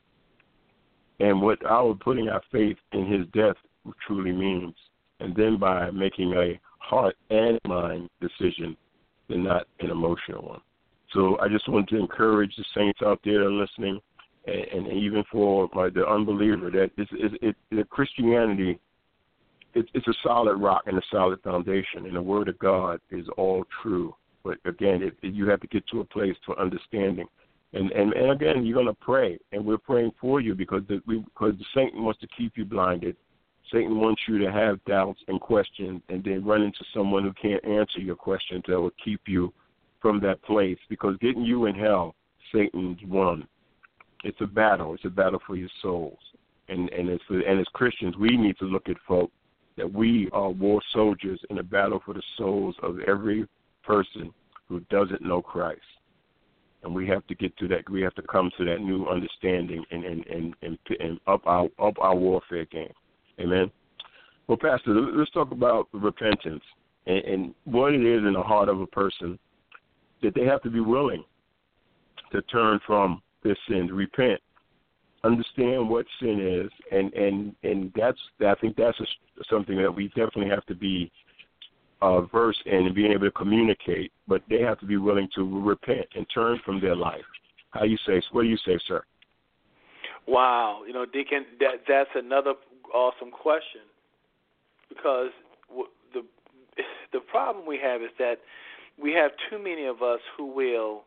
[SPEAKER 4] and what our putting our faith in his death truly means, and then by making a heart and mind decision and not an emotional one. So I just want to encourage the saints out there that are listening, and even for the unbeliever, that the Christianity, it's a solid rock and a solid foundation, and the Word of God is all true. But again, you have to get to a place for understanding And again, you're going to pray, and we're praying for you because Satan wants to keep you blinded. Satan wants you to have doubts and questions and then run into someone who can't answer your questions that will keep you from that place, because getting you in hell, Satan's won. It's a battle. It's a battle for your souls. And as Christians, we need to look at folk that we are war soldiers in a battle for the souls of every person who doesn't know Christ. And we have to get to that. We have to come to that new understanding and up our warfare game. Amen. Well, Pastor, let's talk about repentance and what it is in the heart of a person, that they have to be willing to turn from their sin, to repent, understand what sin is, and I think that's something that we definitely have to be versed in and being able to communicate. But they have to be willing to repent and turn from their life. What do you say, sir?
[SPEAKER 5] Wow, Deacon, that's another awesome question, because the problem we have is that we have too many of us who will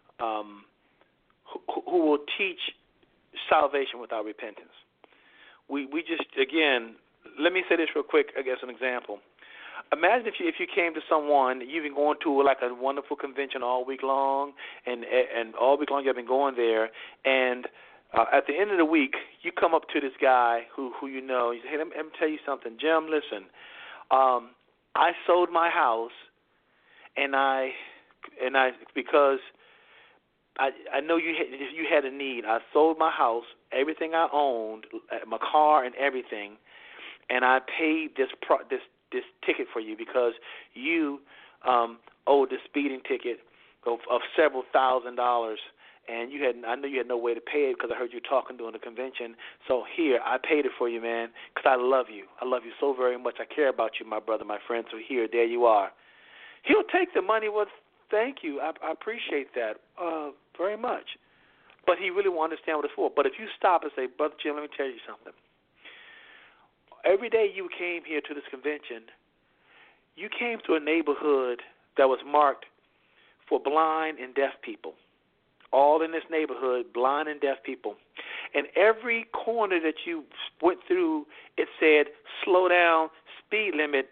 [SPEAKER 5] teach salvation without repentance. We just, again, let me say this real quick, I guess an example. Imagine if you came to someone, you've been going to like a wonderful convention all week long, and all week long you've been going there, and at the end of the week, you come up to this guy who you know. You say, hey, let me tell you something, Jim. Listen, I sold my house, and I because I know you had a need. I sold my house, everything I owned, my car and everything, and I paid this ticket for you because you owed this speeding ticket of several $1,000s. And I know you had no way to pay it because I heard you talking during the convention. So here, I paid it for you, man, because I love you. I love you so very much. I care about you, my brother, my friend. So here, there you are. He'll take the money. Well, thank you. I appreciate that very much. But he really won't understand what it's for. But if you stop and say, Brother Jim, let me tell you something. Every day you came here to this convention, you came to a neighborhood that was marked for blind and deaf people. All in this neighborhood, blind and deaf people. And every corner that you went through, it said, slow down, speed limit,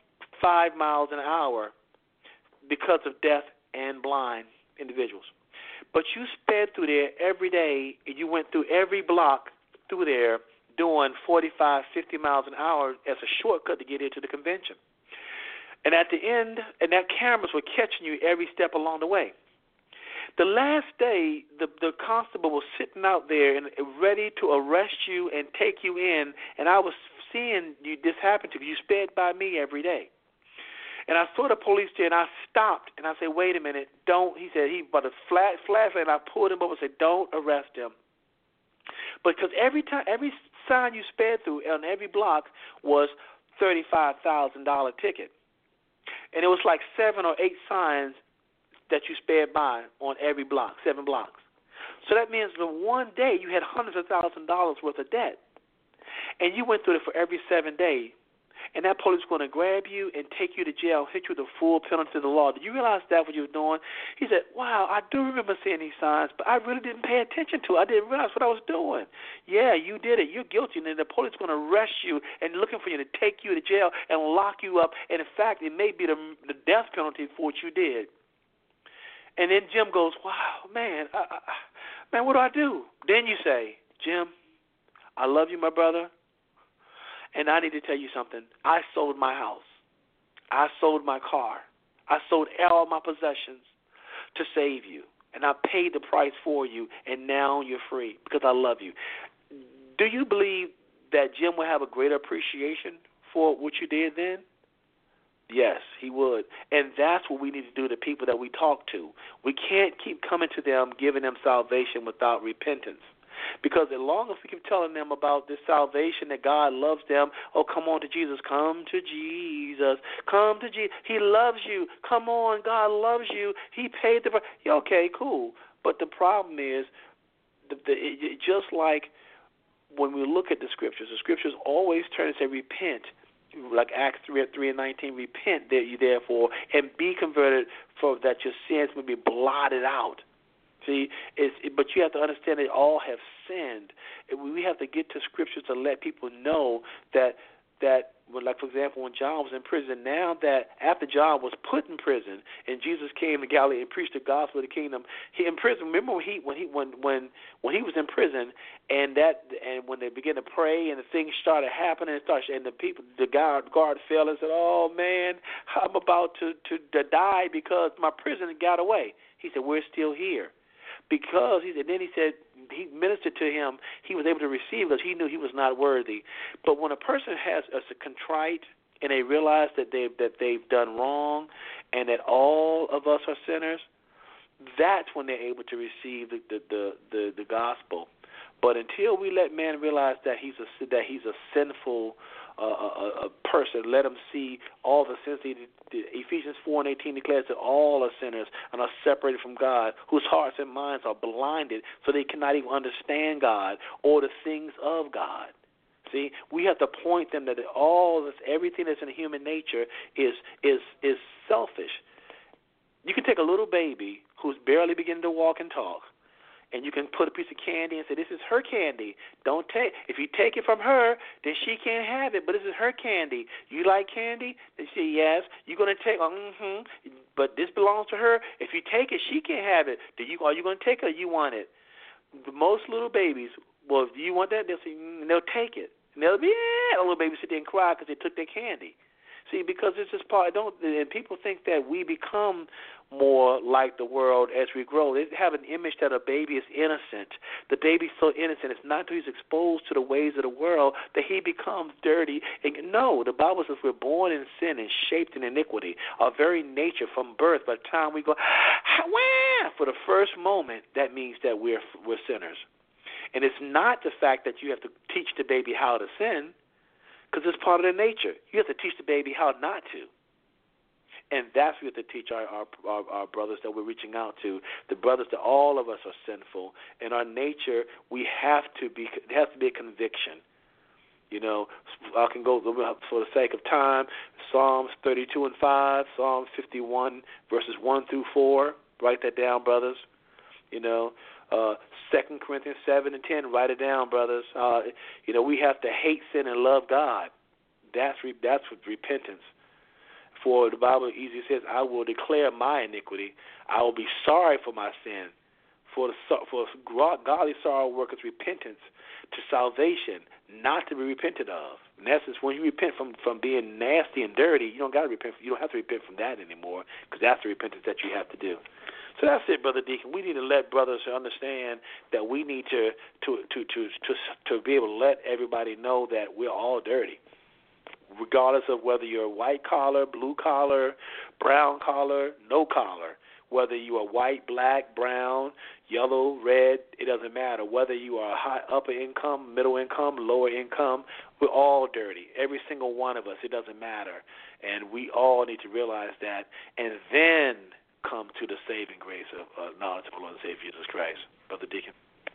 [SPEAKER 5] 5 miles an hour, because of deaf and blind individuals. But you sped through there every day, and you went through every block through there doing 45, 50 miles an hour as a shortcut to get into the convention. And at the end, and that cameras were catching you every step along the way. The last day, the constable was sitting out there and ready to arrest you and take you in, and I was seeing this happen to you. You sped by me every day. And I saw the police there, and I stopped, and I said, wait a minute, don't. He said, he brought a flash, and I pulled him over and said, don't arrest him. Because every sign you sped through on every block was $35,000 ticket. And it was like 7 or 8 signs that you sped by on every block, 7 blocks. So that means the one day you had hundreds of $1,000s worth of debt. And you went through it for every 7 days. And that police is going to grab you and take you to jail, hit you with the full penalty of the law. Did you realize that what you were doing? He said, wow, I do remember seeing these signs, but I really didn't pay attention to it. I didn't realize what I was doing. Yeah, you did it. You're guilty. And then the police is going to arrest you and looking for you to take you to jail and lock you up. And, in fact, it may be the death penalty for what you did. And then Jim goes, wow, man, what do I do? Then you say, Jim, I love you, my brother, and I need to tell you something. I sold my house. I sold my car. I sold all my possessions to save you, and I paid the price for you, and now you're free because I love you. Do you believe that Jim will have a greater appreciation for what you did then? Yes, he would. And that's what we need to do to people that we talk to. We can't keep coming to them, giving them salvation without repentance. Because as long as we keep telling them about this salvation, that God loves them, oh, come on to Jesus, come to Jesus, come to Jesus. He loves you. Come on, God loves you. He paid the price. Yeah, okay, cool. But the problem is, just like when we look at the scriptures always turn and say repent. Like Acts 3:19, repent therefore and be converted, for that your sins may be blotted out. See, but you have to understand that all have sinned. We have to get to Scripture to let people know that like, for example, when John was in prison, now that after John was put in prison and Jesus came to Galilee and preached the gospel of the kingdom, he in prison. Remember when he was in prison, and when they began to pray and the things started happening, and the guard fell and said, "Oh man, I'm about to die because my prisoner got away." He said, "We're still here." Because he said he ministered to him, he was able to receive because he knew he was not worthy. But when a person has a contrite and they realize that they've done wrong and that all of us are sinners, that's when they're able to receive the gospel. But until we let man realize that he's a sinful person, let him see all the sins. Ephesians 4:18 declares that all are sinners and are separated from God, whose hearts and minds are blinded, so they cannot even understand God or the things of God. See, we have to point them that everything that's in human nature is selfish. You can take a little baby who's barely beginning to walk and talk, and you can put a piece of candy and say, "This is her candy. Don't take. If you take it from her, then she can't have it. But this is her candy. You like candy?" They say, "Yes." You're gonna take. But this belongs to her. If you take it, she can't have it. Are you gonna take it? Or you want it? Most little babies, well, do you want that? They'll say, they'll take it. And they'll be, yeah. The little baby sit there and cry because they took their candy. See, because it's just part. And people think that we become more like the world as we grow. They have an image that a baby is innocent. The baby's so innocent. It's not until he's exposed to the ways of the world that he becomes dirty. And no, the Bible says we're born in sin and shaped in iniquity. Our very nature from birth, by the time we go, for the first moment, that means that we're sinners. And it's not the fact that you have to teach the baby how to sin, because it's part of their nature. You have to teach the baby how not to. And that's what we have to teach our brothers that we're reaching out to, the brothers that all of us are sinful. In our nature, it has to be a conviction. You know, I can go for the sake of time, Psalms 32:5, Psalm 51, verses 1 through 4. Write that down, brothers. You know, 2 Corinthians 7:10. Write it down, brothers. We have to hate sin and love God. That's what repentance. For the Bible easily says, "I will declare my iniquity. I will be sorry for my sin. For godly sorrow worketh repentance to salvation, not to be repented of." In essence, when you repent from being nasty and dirty, you don't got to repent. You don't have to repent from that anymore, because that's the repentance that you have to do. So that's it, Brother Deacon. We need to let brothers understand that we need to be able to let everybody know that we're all dirty, regardless of whether you're white collar, blue collar, brown collar, no collar. Whether you are white, black, brown, yellow, red, it doesn't matter. Whether you are high, upper income, middle income, lower income, we're all dirty. Every single one of us. It doesn't matter. And we all need to realize that, and then come to the saving grace of knowledge of the Lord and Savior Jesus Christ. Brother Deacon.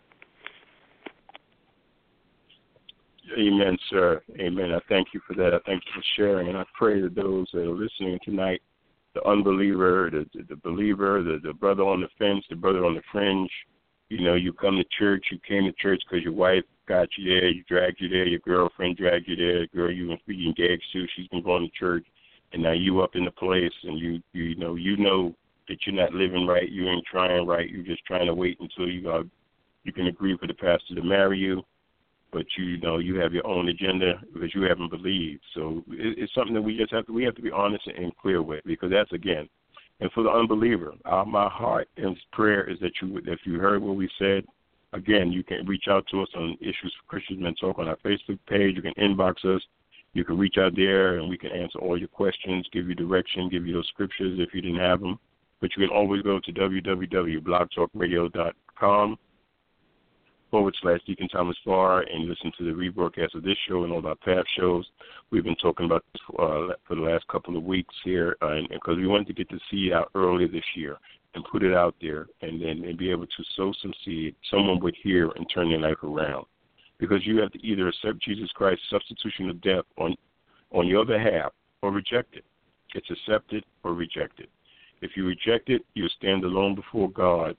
[SPEAKER 4] Amen, sir. Amen. I thank you for that. I thank you for sharing. And I pray that those that are listening tonight, the unbeliever, the believer, the brother on the fence, the brother on the fringe, you come to church, you came to church because your wife got you there, you dragged you there, your girlfriend dragged you there, the girl you been feeding gags to, she's been going to church, and now you up in the place, and you know that you're not living right, you ain't trying right, you're just trying to wait until you can agree for the pastor to marry you. But you have your own agenda because you haven't believed. So it's something that we have to be honest and clear with, because that's, again, and for the unbeliever, my heart and prayer is that if you heard what we said, again, you can reach out to us on Issues for Christian Men Talk on our Facebook page. You can inbox us. You can reach out there, and we can answer all your questions, give you direction, give you those scriptures if you didn't have them. But you can always go to www.blogtalkradio.com/Deacon Thomas Farr and listen to the rebroadcast of this show and all our past shows. We've been talking about this for the last couple of weeks here, because we wanted to get the seed out earlier this year and put it out there, and be able to sow some seed. Someone would hear and turn their life around, because you have to either accept Jesus Christ's substitution of death on your behalf or reject it. It's accepted or rejected. If you reject it, you stand alone before God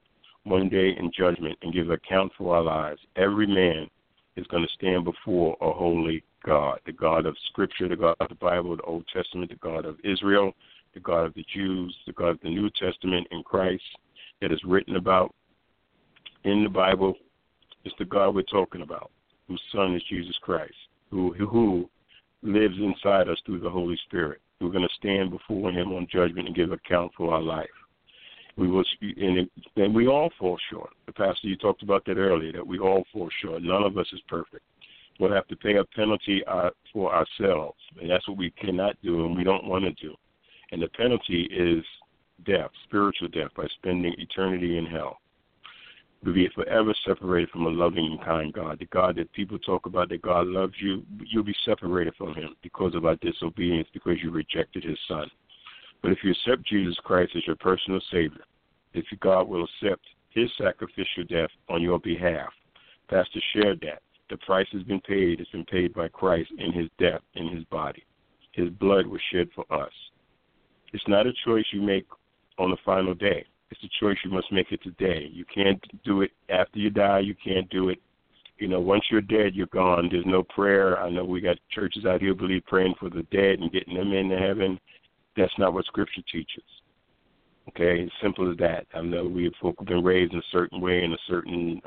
[SPEAKER 4] one day in judgment and give account for our lives. Every man is going to stand before a holy God, the God of Scripture, the God of the Bible, the Old Testament, the God of Israel, the God of the Jews, the God of the New Testament in Christ that is written about in the Bible. It's the God we're talking about, whose Son is Jesus Christ, who lives inside us through the Holy Spirit. We're going to stand before him on judgment and give account for our life. We will, and we all fall short. The pastor, you talked about that earlier, that we all fall short. None of us is perfect. We'll have to pay a penalty for ourselves, and that's what we cannot do and we don't want to do. And the penalty is death, spiritual death, by spending eternity in hell. We'll be forever separated from a loving and kind God. The God that people talk about, that God loves you, you'll be separated from him because of our disobedience, because you rejected his Son. But if you accept Jesus Christ as your personal Savior, if God will accept his sacrificial death on your behalf, Pastor shared that. The price has been paid. It's been paid by Christ in his death, in his body. His blood was shed for us. It's not a choice you make on the final day. It's a choice you must make it today. You can't do it after you die. You can't do it. Once you're dead, you're gone. There's no prayer. I know we got churches out here who believe praying for the dead and getting them into heaven. That's not what Scripture teaches. Okay, as simple as that. I know we have been raised in a certain way in a certain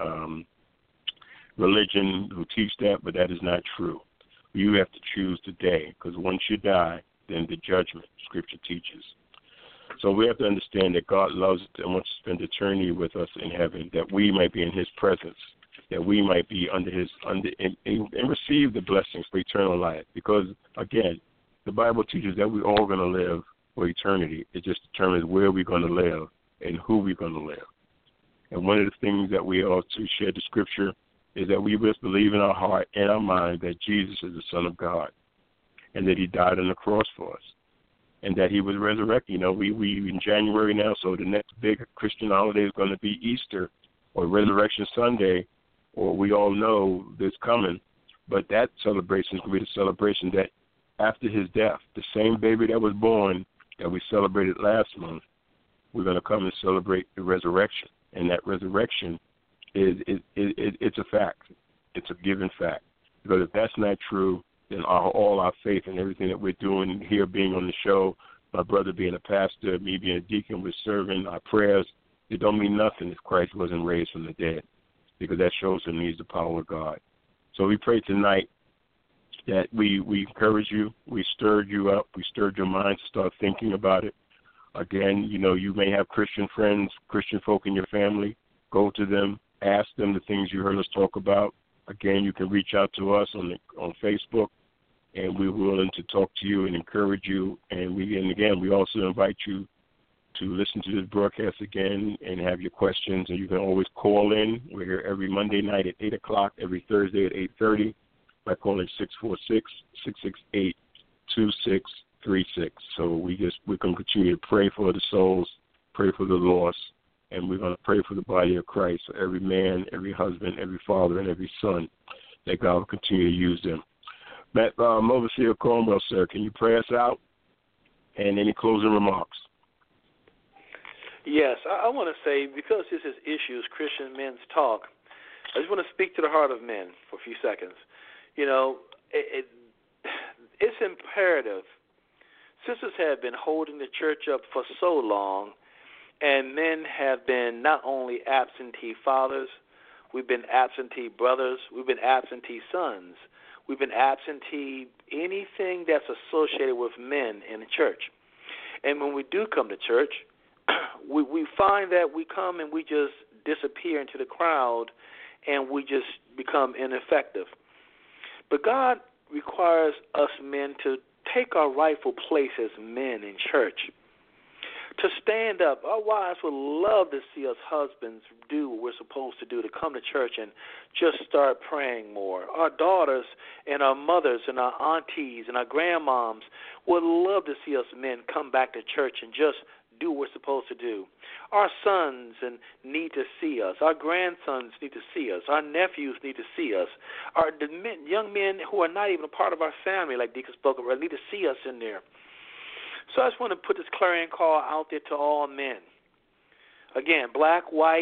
[SPEAKER 4] religion who teach that, but that is not true. You have to choose today, because once you die, then the judgment, Scripture teaches. So we have to understand that God loves us and wants to spend eternity with us in heaven, that we might be in his presence, that we might be and receive the blessings for eternal life. Because, again, the Bible teaches that we're all going to live for eternity. It just determines where we're going to live and who we're going to live. And one of the things that we also share the Scripture is that we must believe in our heart and our mind that Jesus is the Son of God and that he died on the cross for us and that he was resurrected. We in January now, so the next big Christian holiday is going to be Easter or Resurrection Sunday, or we all know this coming. But that celebration is going to be the celebration that after his death, the same baby that was born that we celebrated last month, we're going to come and celebrate the resurrection. And that resurrection it's a fact. It's a given fact. Because if that's not true, then all our faith and everything that we're doing here, being on the show, my brother being a pastor, me being a deacon, we're serving, our prayers, it don't mean nothing if Christ wasn't raised from the dead, because that shows him he's the power of God. So we pray tonight that we encourage you, we stirred you up, we stirred your mind to start thinking about it. Again, you may have Christian friends, Christian folk in your family. Go to them, ask them the things you heard us talk about. Again, you can reach out to us on Facebook, and we're willing to talk to you and encourage you. And again, we also invite you to listen to this broadcast again and have your questions. And you can always call in. We're here every Monday night at 8 o'clock, every Thursday at 8:30 by calling 646-668-2636. So we're going to continue to pray for the souls, pray for the lost, and we're going to pray for the body of Christ, for every man, every husband, every father, and every son, that God will continue to use them. Overseer Cornwell, sir, can you pray us out? And any closing remarks?
[SPEAKER 5] Yes, I want to say, because this is Issues Christian Men's Talk, I just want to speak to the heart of men for a few seconds. It's imperative. Sisters have been holding the church up for so long, and men have been not only absentee fathers, we've been absentee brothers, we've been absentee sons, we've been absentee anything that's associated with men in the church. And when we do come to church, we find that we come and we just disappear into the crowd and we just become ineffective. But God requires us men to take our rightful place as men in church, to stand up. Our wives would love to see us husbands do what we're supposed to do, to come to church and just start praying more. Our daughters and our mothers and our aunties and our grandmoms would love to see us men come back to church and just do what we're supposed to do. Our sons need to see us. Our grandsons need to see us. Our nephews need to see us. Young men who are not even a part of our family, like Deacon spoke about, need to see us in there. So I just want to put this clarion call out there to all men. Again, black, white,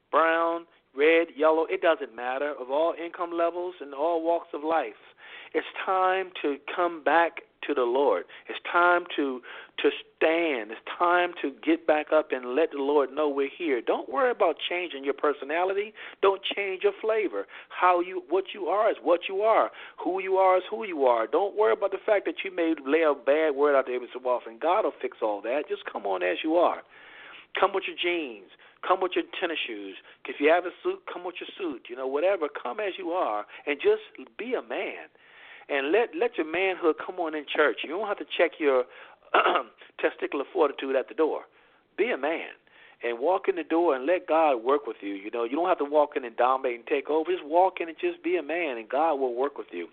[SPEAKER 5] brown, red, yellow, it doesn't matter, of all income levels and all walks of life. It's time to come back to the Lord. It's time to stand. It's time to get back up and let the Lord know we're here. Don't worry about changing your personality. Don't change your flavor. What you are is what you are. Who you are is who you are. Don't worry about the fact that you may lay a bad word out there every so often. God will fix all that. Just come on as you are. Come with your jeans. Come with your tennis shoes. If you have a suit, come with your suit. Whatever. Come as you are and just be a man. And let your manhood come on in church. You don't have to check your testicular fortitude at the door. Be a man and walk in the door and let God work with you. You don't have to walk in and dominate and take over. Just walk in and just be a man, and God will work with you.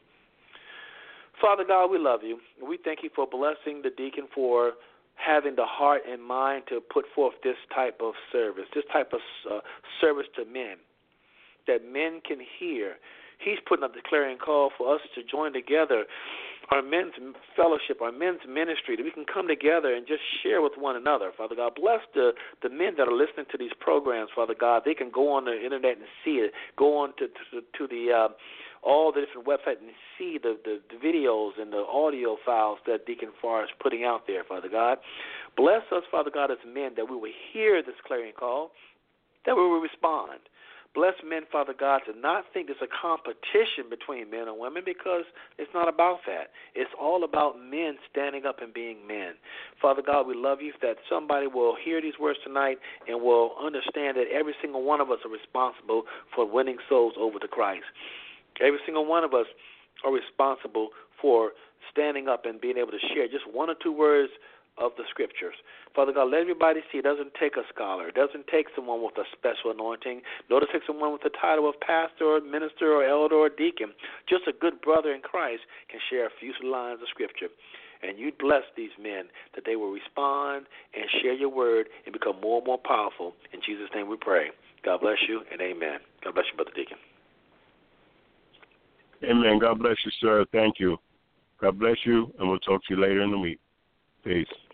[SPEAKER 5] Father God, we love you. We thank you for blessing the deacon for having the heart and mind to put forth this type of service, this type of service to men, that men can hear. He's putting up the clarion call for us to join together, our men's fellowship, our men's ministry, that we can come together and just share with one another. Father God, bless the men that are listening to these programs, Father God. They can go on the internet and see it, go on to the all the different websites and see the videos and the audio files that Deacon Farr is putting out there, Father God. Bless us, Father God, as men, that we will hear this clarion call, that we will respond. Bless men, Father God, to not think there's a competition between men and women, because it's not about that. It's all about men standing up and being men. Father God, we love you, that somebody will hear these words tonight and will understand that every single one of us are responsible for winning souls over to Christ. Every single one of us are responsible for standing up and being able to share just one or two words of the Scriptures. Father God, let everybody see it doesn't take a scholar. It doesn't take someone with a special anointing. Nor does it take someone with the title of pastor or minister or elder or deacon. Just a good brother in Christ can share a few lines of Scripture. And you bless these men that they will respond and share your word and become more and more powerful. In Jesus' name we pray. God bless you and amen. God bless you, Brother Deacon.
[SPEAKER 4] Amen. God bless you, sir. Thank you. God bless you, and we'll talk to you later in the week. Peace.